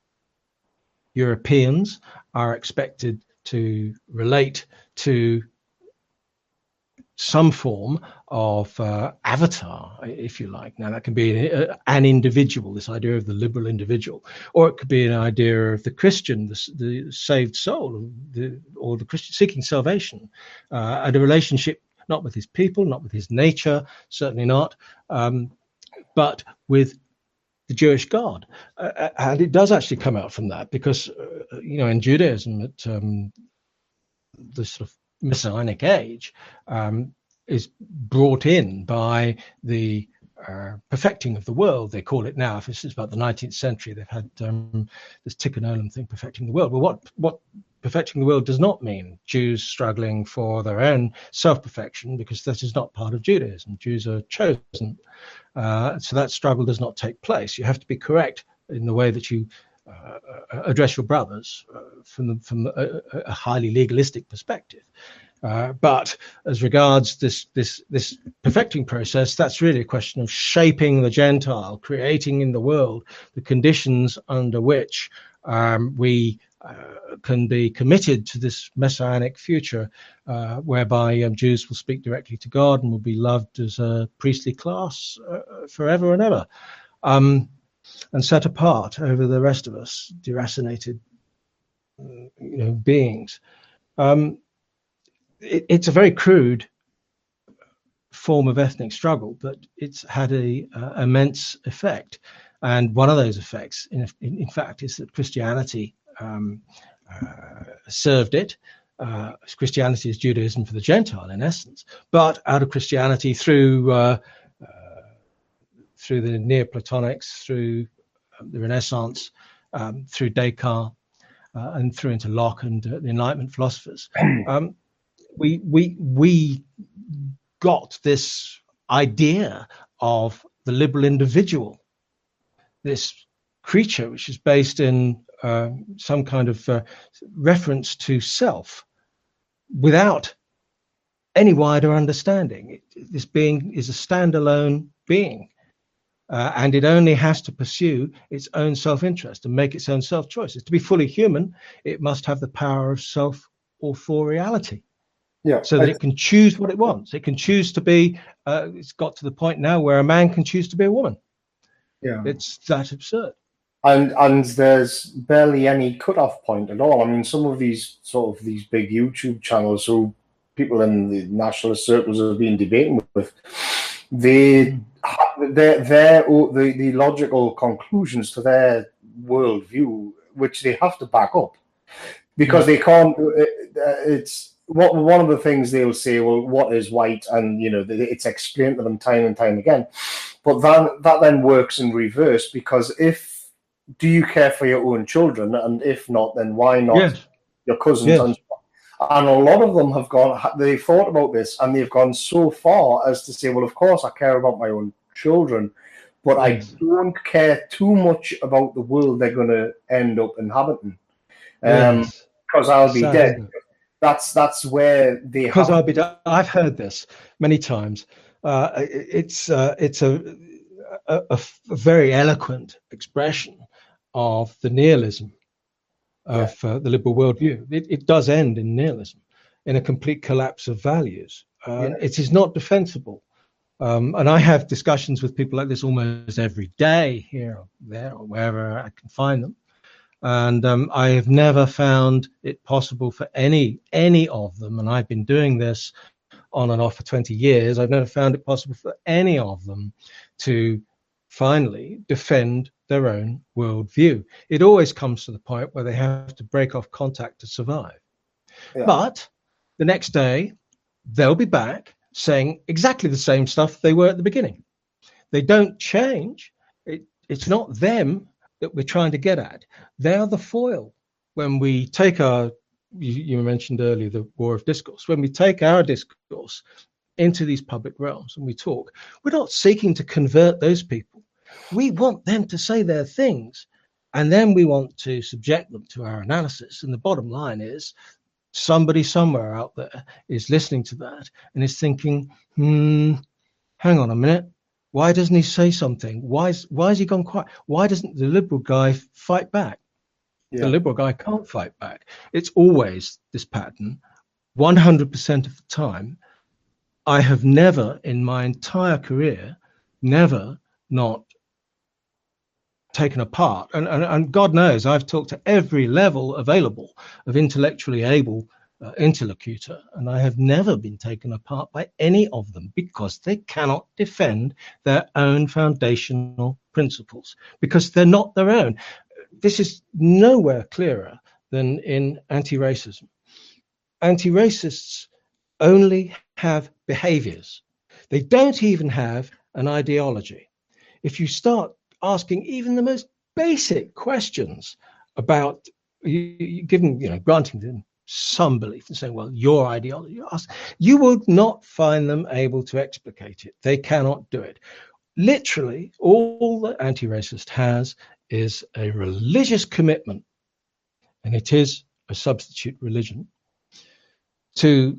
Europeans are expected to relate to some form of uh, avatar, if you like. Now, that can be a, an individual, this idea of the liberal individual, or it could be an idea of the Christian, the, the saved soul, the, or the Christian seeking salvation, uh, and a relationship not with his people, not with his nature, certainly not, um, but with the Jewish God. Uh, and it does actually come out from that because, uh, you know, in Judaism, at um, the sort of Messianic age, um, is brought in by the uh, perfecting of the world, they call it now. If this is about the nineteenth century, they've had um, this Tikkun Olam thing, perfecting the world. Well, what, what perfecting the world does not mean Jews struggling for their own self-perfection, because that is not part of Judaism. Jews are chosen. Uh, so that struggle does not take place. You have to be correct in the way that you uh, address your brothers uh, from, the, from a, a highly legalistic perspective. Uh, but as regards this, this, this perfecting process, that's really a question of shaping the Gentile, creating in the world the conditions under which um, we uh, can be committed to this messianic future, uh, whereby um, Jews will speak directly to God and will be loved as a priestly class uh, forever and ever, um, and set apart over the rest of us, deracinated, you know, beings. Um, it, it's a very crude form of ethnic struggle, but it's had a uh, immense effect. And one of those effects, in, in, in fact, is that Christianity um, uh, served it. Uh, Christianity is Judaism for the Gentile, in essence. But out of Christianity, through uh, uh, through the Neoplatonics, through um, the Renaissance, um, through Descartes, uh, and through into Locke and uh, the Enlightenment philosophers, um, we we we got this idea of the liberal individual, this creature which is based in uh, some kind of uh, reference to self without any wider understanding. It, this being is a standalone being, uh, and it only has to pursue its own self-interest and make its own self-choices. To be fully human, it must have the power of self-authoriality. Yeah, so that I, it can choose what it wants. It can choose to be, uh, it's got to the point now where a man can choose to be a woman. Yeah, it's that absurd. And and there's barely any cutoff point at all. I mean, some of these sort of these big YouTube channels who people in the nationalist circles have been debating with, they their their the, the logical conclusions to their worldview, which they have to back up, because they can't. It's what one of the things they'll say. Well, what is white? And you know, it's explained to them time and time again. But that that then works in reverse, because if do you care for your own children, and if not, then why not yes. your cousins? Yes. And, and a lot of them have gone. They've thought about this, and they've gone so far as to say, "Well, of course, I care about my own children, but yes. I don't care too much about the world they're going to end up inhabiting, um, yes. because I'll be so, dead." That's that's where they because have- I'll be dead. I've heard this many times. Uh, it's uh, it's a, a, a very eloquent expression of the nihilism of yeah. uh, the liberal worldview. It, it does end in nihilism, in a complete collapse of values. Uh, yeah. It is not defensible. Um, and I have discussions with people like this almost every day, here or there or wherever I can find them. And um, I have never found it possible for any any of them, and I've been doing this on and off for twenty years, I've never found it possible for any of them to finally defend their own worldview. It always comes to the point where they have to break off contact to survive. Yeah. But the next day, they'll be back saying exactly the same stuff they were at the beginning. They don't change. It, it's not them that we're trying to get at. They are the foil. When we take our You, you mentioned earlier the war of discourse. When we take our discourse into these public realms and we talk, we're not seeking to convert those people. We want them to say their things, and then we want to subject them to our analysis. And the bottom line is somebody somewhere out there is listening to that and is thinking, hmm, hang on a minute. Why doesn't he say something? Why is, why has he gone quiet? Why doesn't the liberal guy fight back? Yeah. The liberal guy can't fight back. It's always this pattern, one hundred percent of the time. I have never in my entire career, never not taken apart. And, and, and God knows I've talked to every level available of intellectually able uh, interlocutor, and I have never been taken apart by any of them because they cannot defend their own foundational principles, because they're not their own. This is nowhere clearer than in anti-racism. Anti-racists only have behaviors. They don't even have an ideology. If you start asking even the most basic questions about, you, you given, you know, granting them some belief and saying, well, your ideology, you would not find them able to explicate it. They cannot do it. Literally, all the anti-racist has is a religious commitment, and it is a substitute religion, to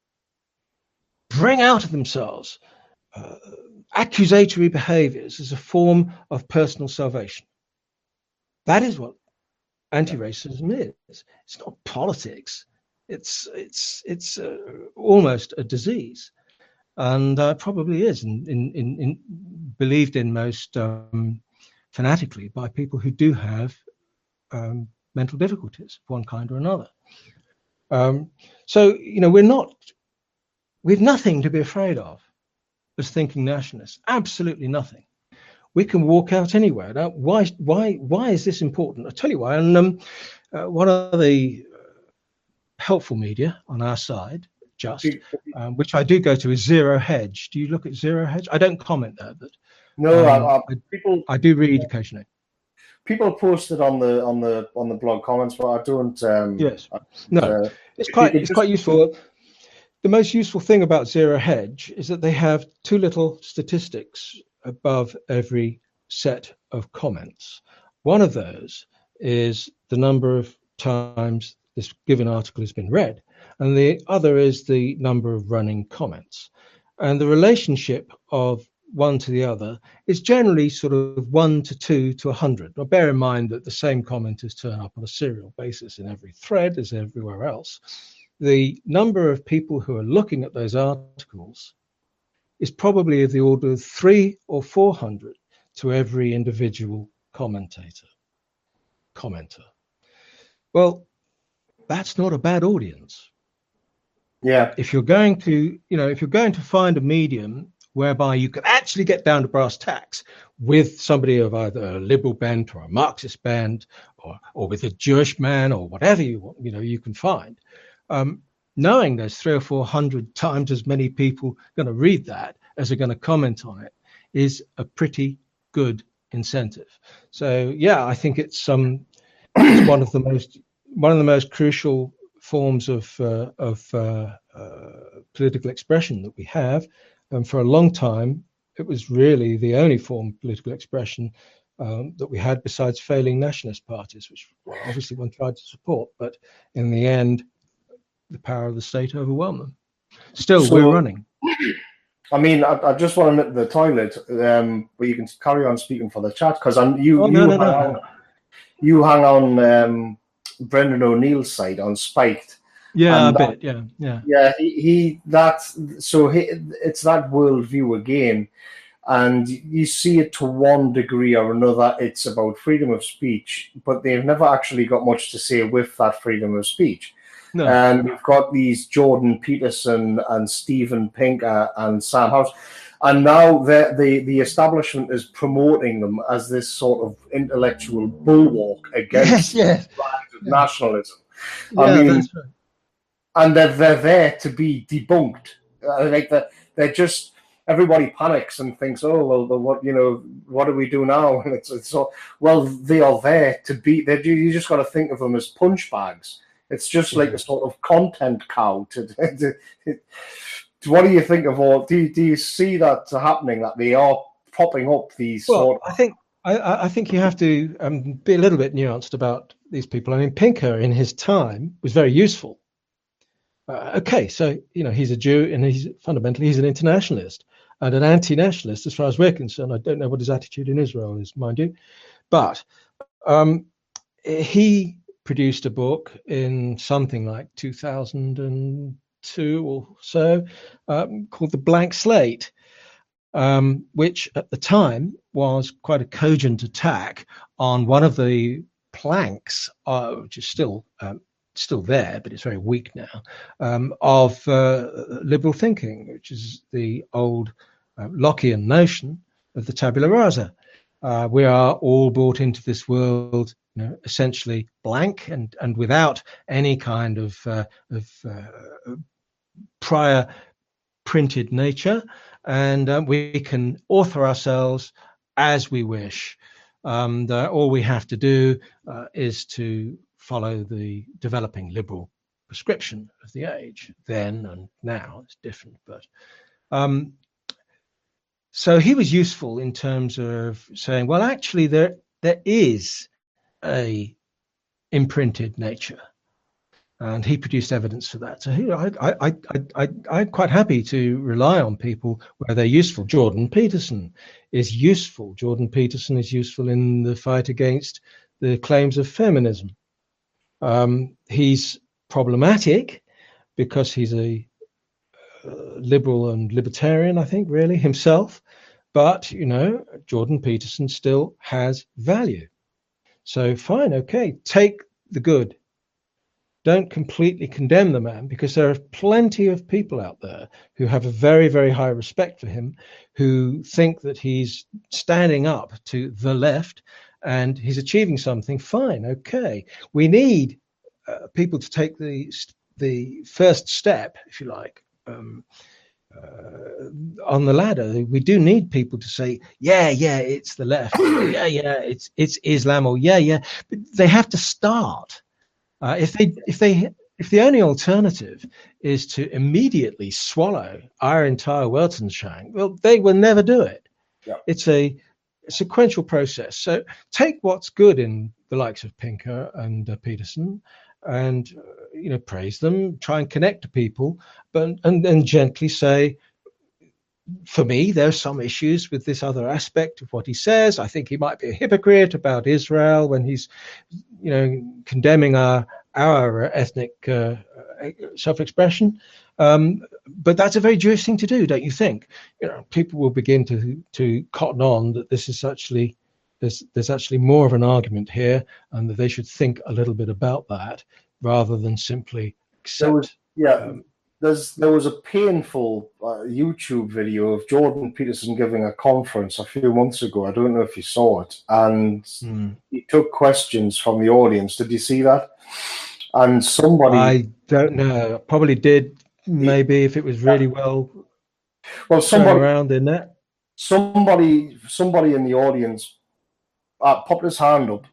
bring out of themselves uh, accusatory behaviors as a form of personal salvation. That is what anti-racism is. It's not politics. It's it's it's uh, almost a disease, and uh, probably is in, in, in, in believed in most um, fanatically by people who do have um, mental difficulties of one kind or another. Um, so you know, we're not. We've nothing to be afraid of as thinking nationalists. Absolutely nothing. We can walk out anywhere. Now, why? Why? Why is this important? I'll tell you why. And um, uh, one of the helpful media on our side, just um, which I do go to, is Zero Hedge. Do you look at Zero Hedge? I don't comment there, but no, um, I, I, I, people. I do read occasionally. People post it on the on the on the blog comments, but I don't. Um, yes. I, no, uh, it's quite it it's just, quite useful. The most useful thing about Zero Hedge is that they have two little statistics above every set of comments. One of those is the number of times this given article has been read, and the other is the number of running comments. And the relationship of one to the other is generally sort of one to two to a hundred. Now, bear in mind that the same commenters turn up on a serial basis in every thread as everywhere else. The number of people who are looking at those articles is probably of the order of three or four hundred to every individual commentator, commenter. Well, that's not a bad audience. Yeah. If you're going to, you know, if you're going to find a medium whereby you can actually get down to brass tacks with somebody of either a liberal bent or a Marxist bent, or or with a Jewish man or whatever you want, you know, you can find. Um, knowing there's three or four hundred times as many people going to read that as are going to comment on it is a pretty good incentive. So yeah, I think it's um it's one of the most one of the most crucial forms of uh, of uh, uh, political expression that we have, and for a long time it was really the only form of political expression um, that we had besides failing nationalist parties, which well, obviously one tried to support, but in the end the power of the state overwhelmed them. Still, so, we're running. I mean, I, I just want to nip the toilet, um, but you can carry on speaking for the chat, because you, oh, you, no, no, hang no. on, you hang on um, Brendan O'Neill's side on Spiked. Yeah, and a that, bit, yeah, yeah. Yeah, he, he that's so he, it's that worldview again. And you see it to one degree or another, it's about freedom of speech, but they've never actually got much to say with that freedom of speech. No. And you've got these Jordan Peterson and Steven Pinker and Sam Harris, and now the the establishment is promoting them as this sort of intellectual bulwark against yes, yes. yeah. nationalism. Yeah, I mean, that's right. And they're, they're there to be debunked. Uh, like they're, they're just, everybody panics and thinks, oh, well, well, what, you know, what do we do now? And it's, it's so, well, they are there to be, you just got to think of them as punch bags. It's just like yeah. a sort of content cow. To, to, to, what do you think of all? Do you, do you see that happening? That they are popping up these well, sort of? I think I, I think you have to um, be a little bit nuanced about these people. I mean, Pinker in his time was very useful. Uh, okay, so you know he's a Jew and he's fundamentally he's an internationalist and an anti-nationalist as far as we're concerned. I don't know what his attitude in Israel is, mind you, but um, he produced a book in something like two thousand two or so, um, called The Blank Slate, um, which at the time was quite a cogent attack on one of the planks, uh, which is still um, still there, but it's very weak now, um, of uh, liberal thinking, which is the old uh, Lockean notion of the tabula rasa. Uh, we are all brought into this world, you know, essentially blank and, and without any kind of, uh, of uh, prior printed nature, and uh, we can author ourselves as we wish. Um, the, all we have to do uh, is to follow the developing liberal prescription of the age. Then and now it's different, but um, so he was useful in terms of saying, well, actually, there there is a imprinted nature, and he produced evidence for that. So he, I, I, I, I, I'm quite happy to rely on people where they're useful. Jordan Peterson is useful. Jordan Peterson is useful in the fight against the claims of feminism. Um, he's problematic because he's a uh, liberal and libertarian, I think, really himself. But, you know, Jordan Peterson still has value. So fine, okay, take the good. Don't completely condemn the man, because there are plenty of people out there who have a very, very high respect for him, who think that he's standing up to the left and he's achieving something. Fine, okay. We need uh, people to take the the first step, if you like, um, uh, on the ladder. We do need people to say, yeah, yeah, it's the left. yeah, yeah, it's it's Islam, or yeah, yeah. But they have to start. Uh, if they, if they, if the only alternative is to immediately swallow our entire Weltanschauung, well, they will never do it. Yeah. It's a sequential process. So take what's good in the likes of Pinker and uh, Peterson, and uh, you know, praise them, try and connect to people, but and then gently say, for me, there's some issues with this other aspect of what he says. I think he might be a hypocrite about Israel when he's, you know, condemning our our ethnic uh, self-expression. Um, but that's a very Jewish thing to do, don't you think? You know, people will begin to to cotton on that this is actually there's there's actually more of an argument here, and that they should think a little bit about that rather than simply accept. There was, yeah. Um, There's, there was a painful uh, YouTube video of Jordan Peterson giving a conference a few months ago. I don't know if you saw it. And mm. he took questions from the audience. Did you see that? And somebody... I don't know. Probably did, maybe, he, if it was really well, well somebody, around in that. Somebody, somebody in the audience uh, popped his hand up,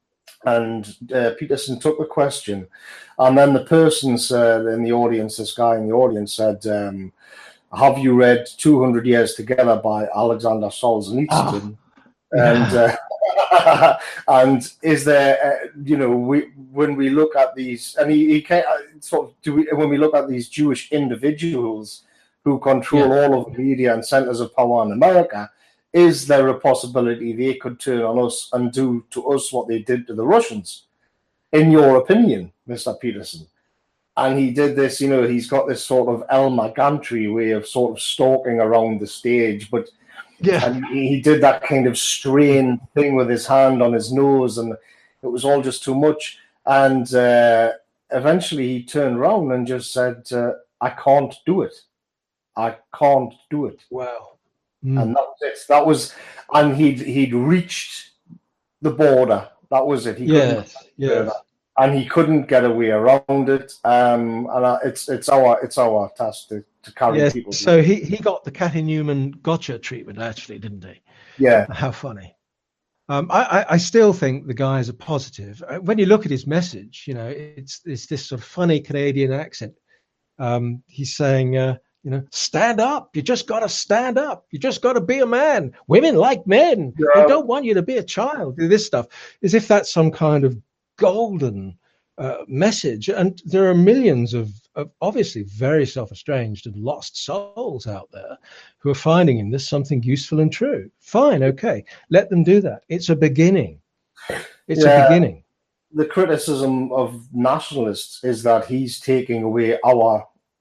and uh, Peterson took the question, and then the person said in the audience, this guy in the audience said, um, have you read two hundred Years Together by Alexander Solzhenitsyn? Oh, and yeah. uh, and is there, uh, you know, we when we look at these, and he, he can't, sort of, do we, when we look at these Jewish individuals who control yeah. all of the media and centers of power in America, is there a possibility they could turn on us and do to us what they did to the Russians? In your opinion, Mister Peterson? And he did this, you know, he's got this sort of Elmer Gantry way of sort of stalking around the stage, but yeah, and he did that kind of strained thing with his hand on his nose, and it was all just too much. And uh, eventually he turned around and just said, uh, I can't do it. I can't do it. Wow. Mm. And that was it. That was, and he'd he'd reached the border. That was it. He yes, yes. And he couldn't get away around it. Um, and uh, it's it's our it's our task to, to carry yes. people. So he, he got the Cathy Newman gotcha treatment, actually, didn't he? Yeah. How funny. Um, I, I still think the guy is a positive. When you look at his message, you know, it's it's this sort of funny Canadian accent. Um, he's saying. Uh, You know, stand up. You just got to stand up. You just got to be a man. Women like men. Yeah. They don't want you to be a child. Do this stuff as if that's some kind of golden uh, message. And there are millions of, of obviously very self-estranged and lost souls out there who are finding in this something useful and true. Fine, okay. Let them do that. It's a beginning. It's yeah. a beginning. The criticism of nationalists is that he's taking away our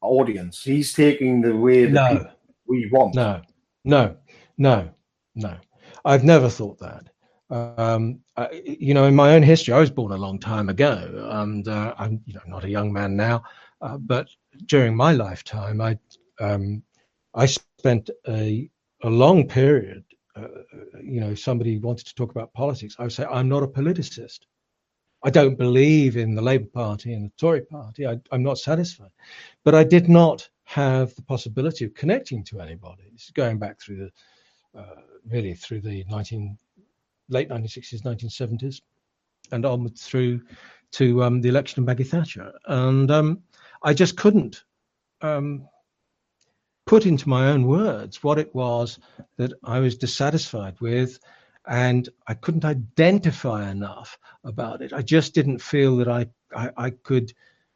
audience. He's taking the way that No, we want. no, no, no, no. I've never thought that. Um, I, you know, in my own history, I was born a long time ago, and uh, I'm, you know, not a young man now. Uh, but during my lifetime, I, um, I spent a a long period. Uh, you know, if somebody wanted to talk about politics, I would say I'm not a politicist. I don't believe in the Labour Party and the Tory Party. I, I'm not satisfied, but I did not have the possibility of connecting to anybody. This is going back through the uh, really through the nineteen late nineteen sixties, nineteen seventies, and onward through to um, the election of Maggie Thatcher, and um, I just couldn't um, put into my own words what it was that I was dissatisfied with, and I couldn't identify enough about it. I just didn't feel that I I, I could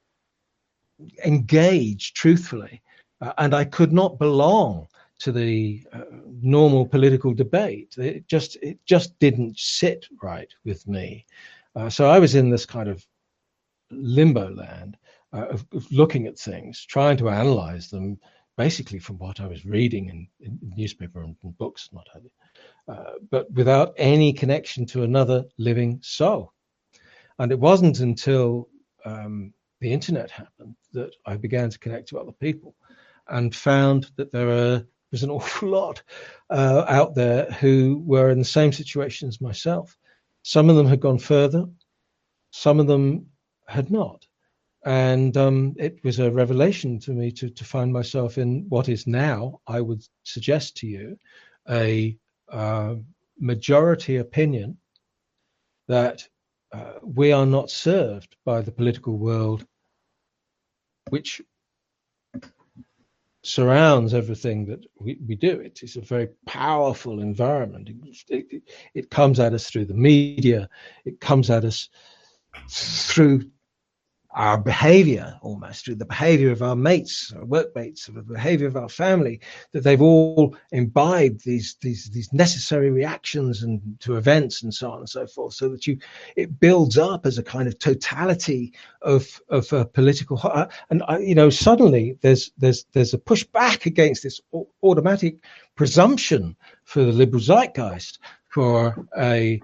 engage truthfully, uh, and I could not belong to the uh, normal political debate. It just it just didn't sit right with me. Uh, so I was in this kind of limbo land uh, of, of looking at things, trying to analyze them, basically from what I was reading in, in newspaper and, and books, not only, uh, but without any connection to another living soul. And it wasn't until um, the internet happened that I began to connect to other people, and found that there are was an awful lot uh, out there who were in the same situation as myself. Some of them had gone further, some of them had not. And um, it was a revelation to me to, to find myself in what is now, I would suggest to you, a uh, majority opinion that uh, we are not served by the political world, which surrounds everything that we, we do. It is a very powerful environment. It, it, it comes at us through the media. It comes at us through our behavior, almost through the behavior of our mates, our workmates, the behavior of our family, that they've all imbibed these these these necessary reactions and to events and so on and so forth, so that you it builds up as a kind of totality of of uh, political uh, and uh, you know suddenly there's there's there's a pushback against this automatic presumption for the liberal zeitgeist for a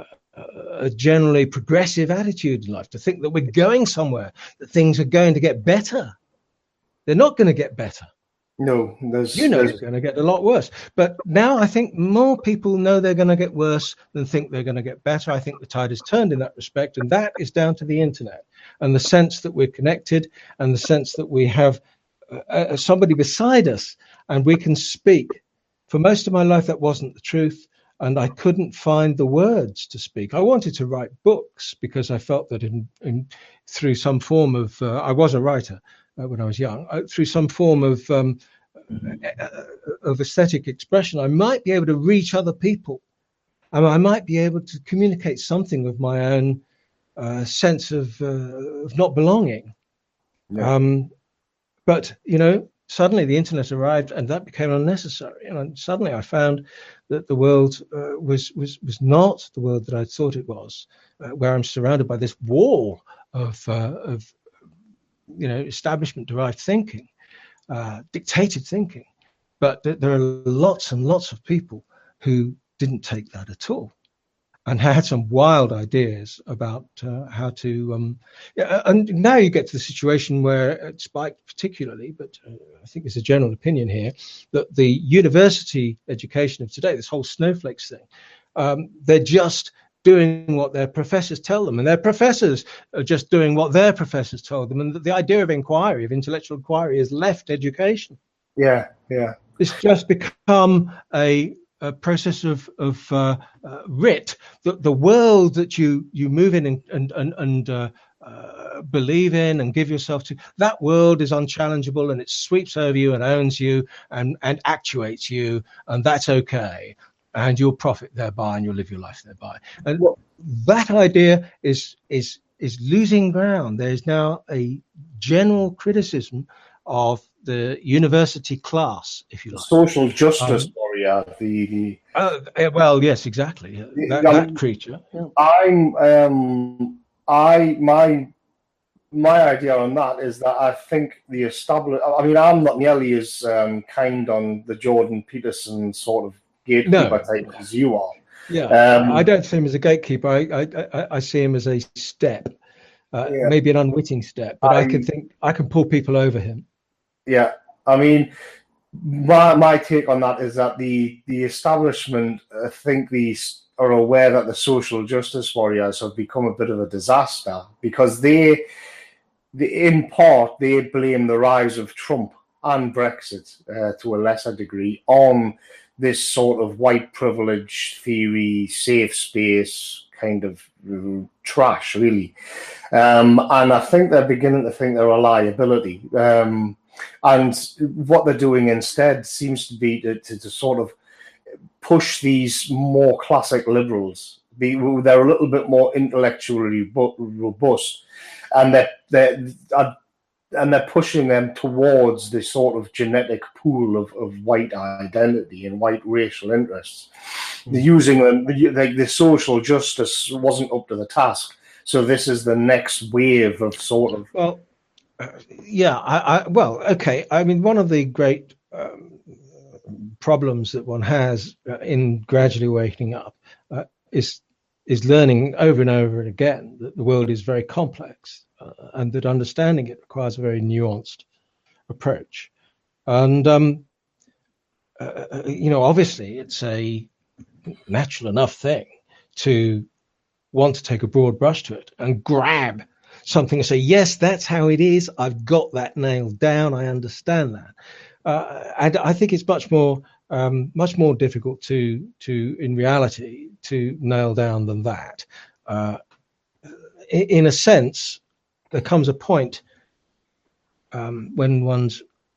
a generally progressive attitude in life, to think that we're going somewhere, that things are going to get better. They're not going to get better. No, there's you know there's... they're going to get a lot worse. But now I think more people know they're going to get worse than think they're going to get better. I think the tide has turned in that respect, and that is down to the internet and the sense that we're connected, and the sense that we have uh, somebody beside us and we can speak. For most of my life, that wasn't the truth. And I couldn't find the words to speak. I wanted to write books because I felt that in, in through some form of, uh, I was a writer uh, when I was young, uh, through some form of um, uh, of aesthetic expression, I might be able to reach other people. And I might be able to communicate something of my own uh, sense of, uh, of not belonging. Yeah. Um, but, you know, suddenly the internet arrived, and that became unnecessary. And suddenly I found that the world uh, was was was not the world that I thought it was, uh, where I'm surrounded by this wall of uh, of you know establishment-derived thinking, uh, dictated thinking. But th- there are lots and lots of people who didn't take that at all, and had some wild ideas about uh, how to. Um, yeah, and now you get to the situation where, at Spike particularly, but uh, I think it's a general opinion here, that the university education of today, this whole snowflakes thing, um, they're just doing what their professors tell them, and their professors are just doing what their professors told them, and the idea of inquiry, of intellectual inquiry, has left education. Yeah, yeah. It's just become a a process of of uh, uh, writ. The the world that you you move in and and and, and uh, uh, believe in and give yourself to, that world is unchallengeable, and it sweeps over you and owns you and and actuates you, and that's okay, and you'll profit thereby and you'll live your life thereby. And well, that idea is is is losing ground. There's now a general criticism of the university class, if you like. Social justice um, warrior, the, the uh, well, yes, exactly. That, um, that creature. Yeah. I'm, um, I, my my idea on that is that I think the established. I mean, I'm not nearly as um, kind on the Jordan Peterson sort of gatekeeper No. type as you are. Yeah, Um, I don't see him as a gatekeeper. I I, I, I see him as a step, uh, yeah, maybe an unwitting step, but I, I, can think I can pull people over him. yeah. I mean, my my take on that is that the the establishment, I think these are aware that the social justice warriors have become a bit of a disaster because they, they in part, they blame the rise of Trump and Brexit uh, to a lesser degree on this sort of white privilege theory, safe space kind of uh, trash, really. Um, and I think they're beginning to think they're a liability. Um, and what they're doing instead seems to be to, to, to sort of push these more classic liberals. Be, they're a little bit more intellectually robust, and they're, they're, and they're pushing them towards this sort of genetic pool of, of white identity and white racial interests. Mm. They're using them, like the social justice wasn't up to the task. So this is the next wave of sort of. Well, uh, yeah, I, I, well, okay. I mean, one of the great um, problems that one has uh, in gradually waking up uh, is is learning over and over and again that the world is very complex uh, and that understanding it requires a very nuanced approach. And, um, uh, you know, obviously it's a natural enough thing to want to take a broad brush to it and grab something and say, yes, that's how it is. I've got that nailed down. I understand that. Uh, and I think it's much more um, much more difficult to to in reality to nail down than that. Uh, in, in a sense, there comes a point um, when one's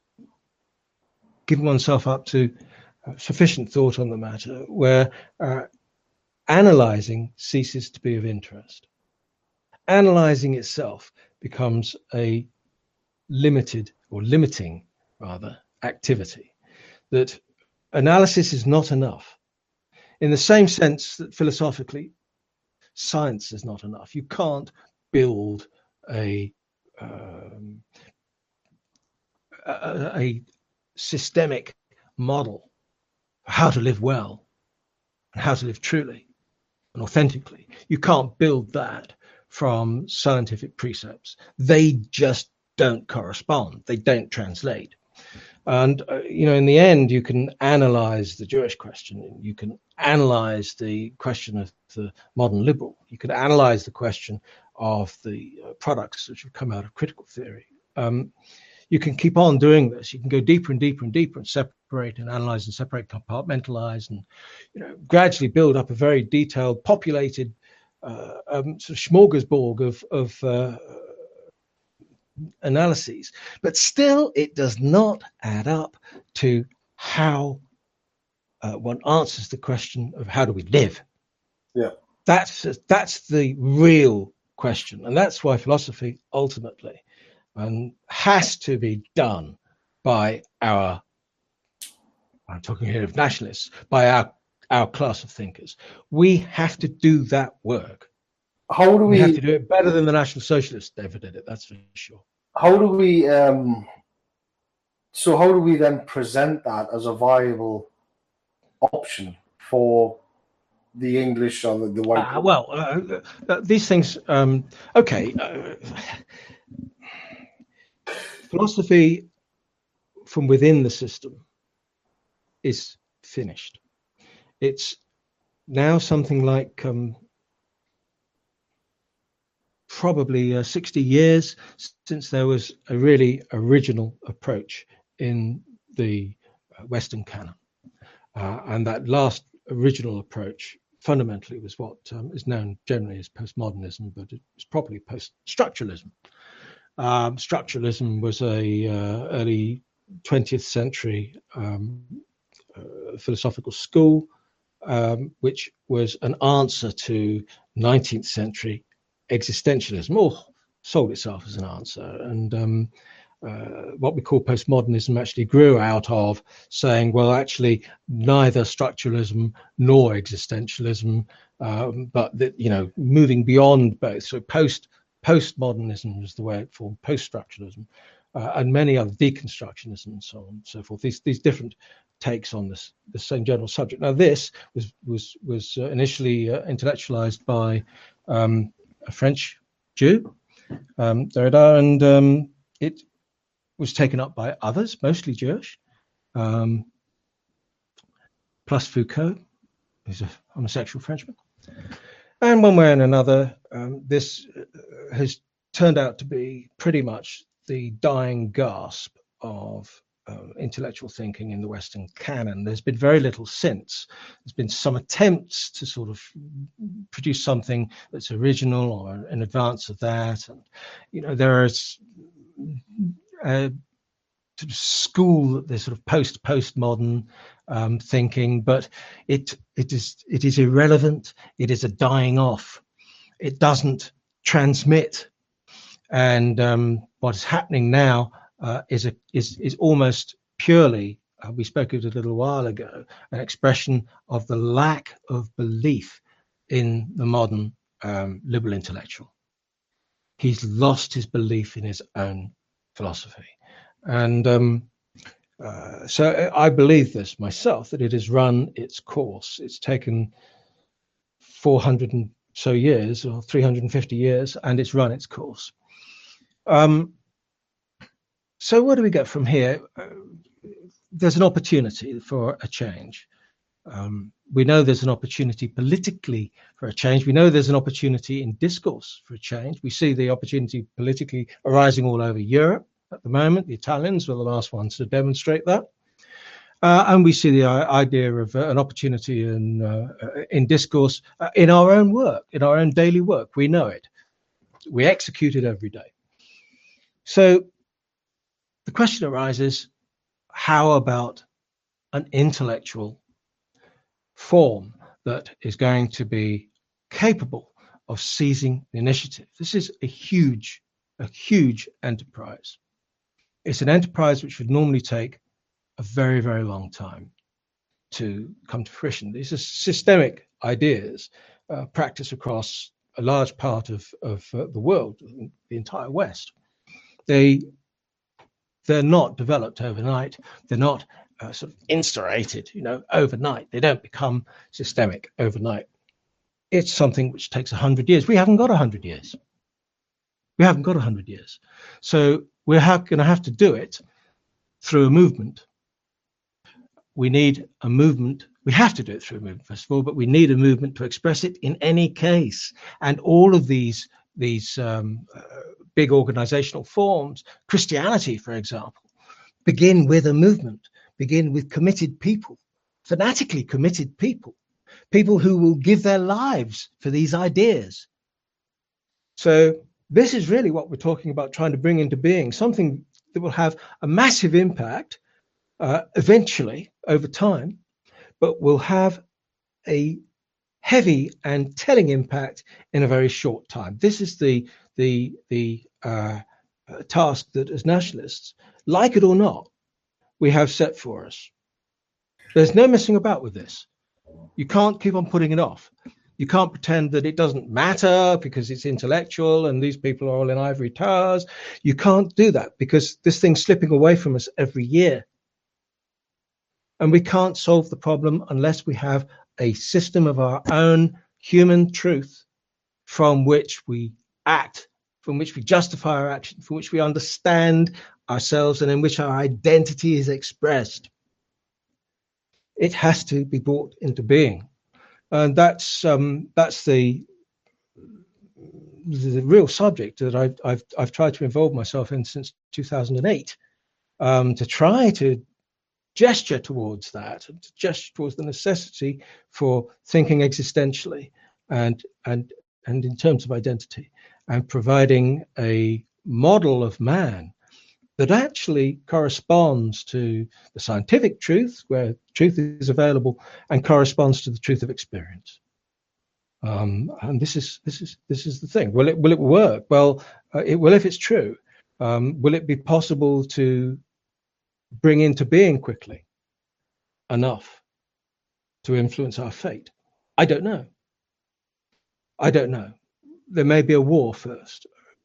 given oneself up to uh, sufficient thought on the matter where uh, analyzing ceases to be of interest. Analyzing itself becomes a limited or limiting rather activity, that analysis is not enough in the same sense that philosophically science is not enough. You can't build a um, a, a systemic model for how to live well and how to live truly and authentically. You can't build that from scientific precepts. They just don't correspond. They don't translate. And, uh, you know, in the end, you can analyze the Jewish question. You can analyze the question of the modern liberal. You can analyze the question of the uh, products which have come out of critical theory. Um, you can keep on doing this. You can go deeper and deeper and deeper and separate and analyze and separate, compartmentalize, and, you know, gradually build up a very detailed, populated uh, um, sort of smorgasbord of, of uh, analyses, but still it does not add up to how uh, one answers the question of how do we live. Yeah, that's that's the real question, and that's why philosophy ultimately um, has to be done by our, I'm talking here of nationalists, by our our class of thinkers. We have to do that work. How do we, we have to do it better than the National Socialists ever did it, that's for sure. How do we, um, so how do we then present that as a viable option for the English or the, the white? Uh, well, uh, uh, these things, um, okay. Uh, philosophy from within the system is finished. It's now something like um, probably uh, sixty years since there was a really original approach in the Western canon. Uh, and that last original approach fundamentally was what um, is known generally as postmodernism, but it's probably post-structuralism. Um, structuralism was a uh, early twentieth century um, uh, philosophical school, um, which was an answer to nineteenth century existentialism, or sold itself as an answer. And um, uh, what we call postmodernism actually grew out of saying, well, actually, neither structuralism nor existentialism, um, but that, you know, moving beyond both. So post postmodernism is the way it formed, post-structuralism, uh, and many other, deconstructionism and so on and so forth. These these different takes on this the same general subject. Now, this was was was uh, initially uh, intellectualized by um, a French Jew, um, Derrida, and um, it was taken up by others, mostly Jewish, um, plus Foucault, who's a homosexual Frenchman. And one way and another, um, this has turned out to be pretty much the dying gasp of uh, intellectual thinking in the Western canon. There's been very little since. There's been some attempts to sort of produce something that's original or in advance of that. And, you know, there is a sort of school, this sort of post-postmodern um, thinking, but it it is it is irrelevant. It is a dying off. It doesn't transmit. And um, what is happening now uh, is a is is almost purely, uh, we spoke of it a little while ago, an expression of the lack of belief in the modern um, liberal intellectual. He's lost his belief in his own philosophy. And um, uh, so I believe this myself, that it has run its course. It's taken four hundred and so years, or three hundred fifty years, and it's run its course. Um, so where do we go from here? Uh, there's an opportunity for a change. Um, we know there's an opportunity politically for a change. We know there's an opportunity in discourse for a change. We see the opportunity politically arising all over Europe at the moment. The Italians were the last ones to demonstrate that. Uh, and we see the uh, idea of uh, an opportunity in, uh, in discourse uh, in our own work, in our own daily work. We know it. We execute it every day. So the question arises, how about an intellectual form that is going to be capable of seizing the initiative? This is a huge, a huge enterprise. It's an enterprise which would normally take a very, very long time to come to fruition. These are systemic ideas uh, practiced across a large part of, of uh, the world, the entire West. They, they're not developed overnight. They're not uh, sort of instaurated, you know, overnight. They don't become systemic overnight. It's something which takes a hundred years. We haven't got a hundred years. We haven't got a hundred years. So we're going to have to do it through a movement. We need a movement. We have to do it through a movement, first of all, but we need a movement to express it in any case. And all of these, these um, uh, big organizational forms, Christianity, for example, begin with a movement, begin with committed people, fanatically committed people, people who will give their lives for these ideas. So this is really what we're talking about, trying to bring into being, something that will have a massive impact uh, eventually over time, but will have a heavy and telling impact in a very short time. This is the the the uh, uh, task that, as nationalists, like it or not, we have set for us. There's no messing about with this. You can't keep on putting it off. You can't pretend that it doesn't matter because it's intellectual and these people are all in ivory towers. You can't do that because this thing's slipping away from us every year. And we can't solve the problem unless we have a system of our own human truth from which we act, from which we justify our action, from which we understand ourselves, and in which our identity is expressed. It has to be brought into being. And that's um, that's the the real subject that I've I've I've tried to involve myself in since two thousand eight, um, to try to gesture towards that, to gesture towards the necessity for thinking existentially and and and in terms of identity, and providing a model of man that actually corresponds to the scientific truth, where truth is available, and corresponds to the truth of experience. Um, and this is this is this is the thing. Will it will it work? Well, uh, it will if it's true. Um, will it be possible to bring into being quickly enough to influence our fate? I don't know. I don't know. There may be a war first,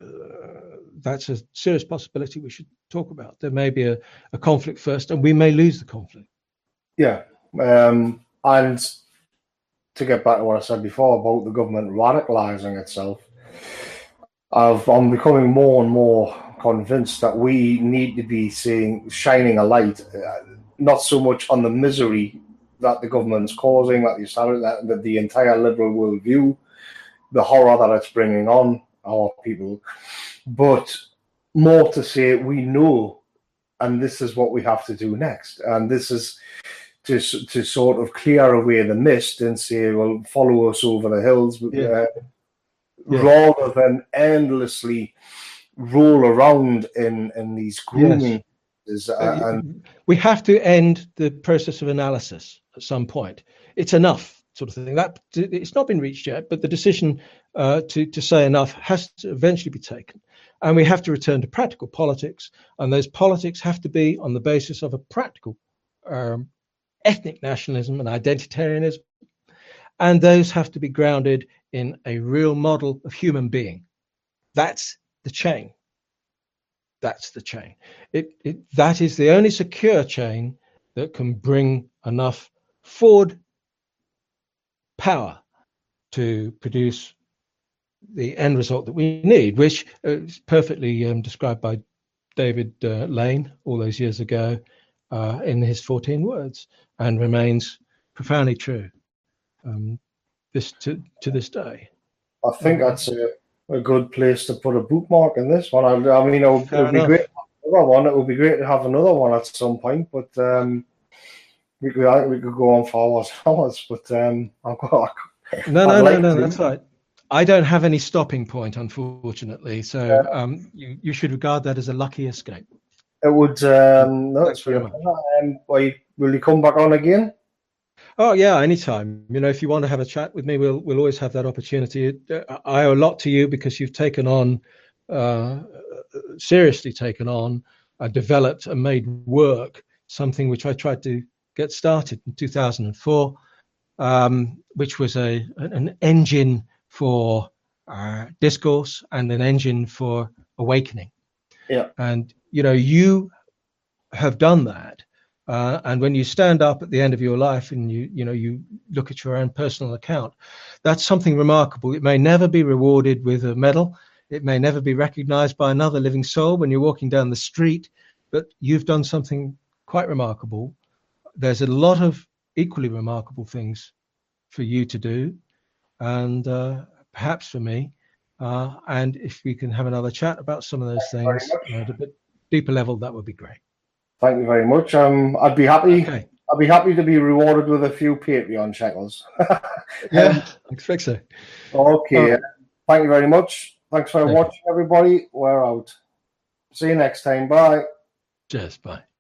uh, that's a serious possibility we should talk about. There may be a, a conflict first, and we may lose the conflict. Yeah, um, and to get back to what I said before about the government radicalising itself, I've, I'm becoming more and more convinced that we need to be seeing shining a light, uh, not so much on the misery that the government's causing, that the that, that the entire liberal worldview, the horror that it's bringing on our people, but more to say we know, and this is what we have to do next, and this is to to sort of clear away the mist and say, well, follow us over the hills, yeah. Uh, yeah. rather than endlessly roll around in in these grooming. Yes. Uh, and we have to end the process of analysis at some point. It's enough, sort of thing. That it's not been reached yet, but the decision uh, to to say enough has to eventually be taken, and we have to return to practical politics. And those politics have to be on the basis of a practical um, ethnic nationalism and identitarianism, and those have to be grounded in a real model of human being. That's the chain. That's the chain. It, it that is the only secure chain that can bring enough forward power to produce the end result that we need, which is perfectly um, described by David uh, Lane all those years ago uh, in his fourteen words, and remains profoundly true um, this to, to this day. I think that's a, a good place to put a bookmark in this one. I, I mean, it would, it would be great to have another one. It would be great to have another one at some point, but um, we could I think we could go on for hours, hours. But um, I've got. No, no, like no, no, to. That's right. I don't have any stopping point, unfortunately. So yeah. um, you you should regard that as a lucky escape. It would. Um, no, it's very much. Um, will you come back on again? Oh yeah, anytime. You know, if you want to have a chat with me, we'll we'll always have that opportunity. I owe a lot to you because you've taken on, uh, seriously taken on, uh, developed and made work something which I tried to get started in two thousand four, um, which was a an engine for uh, discourse and an engine for awakening. Yeah. And you know, you have done that. Uh, and when you stand up at the end of your life and you you know you look at your own personal account, that's something remarkable. It may never be rewarded with a medal. It may never be recognized by another living soul when you're walking down the street, but you've done something quite remarkable. There's a lot of equally remarkable things for you to do, and uh, perhaps for me. Uh, and if we can have another chat about some of those things at a bit deeper level, that would be great. Thank you very much. Um, I'd be happy. Okay. I'd be happy to be rewarded with a few Patreon shekels. Yeah, um, I expect so. Okay. Uh, Thank you very much. Thanks for thank watching, you. everybody. We're out. See you next time. Bye. Cheers. Bye.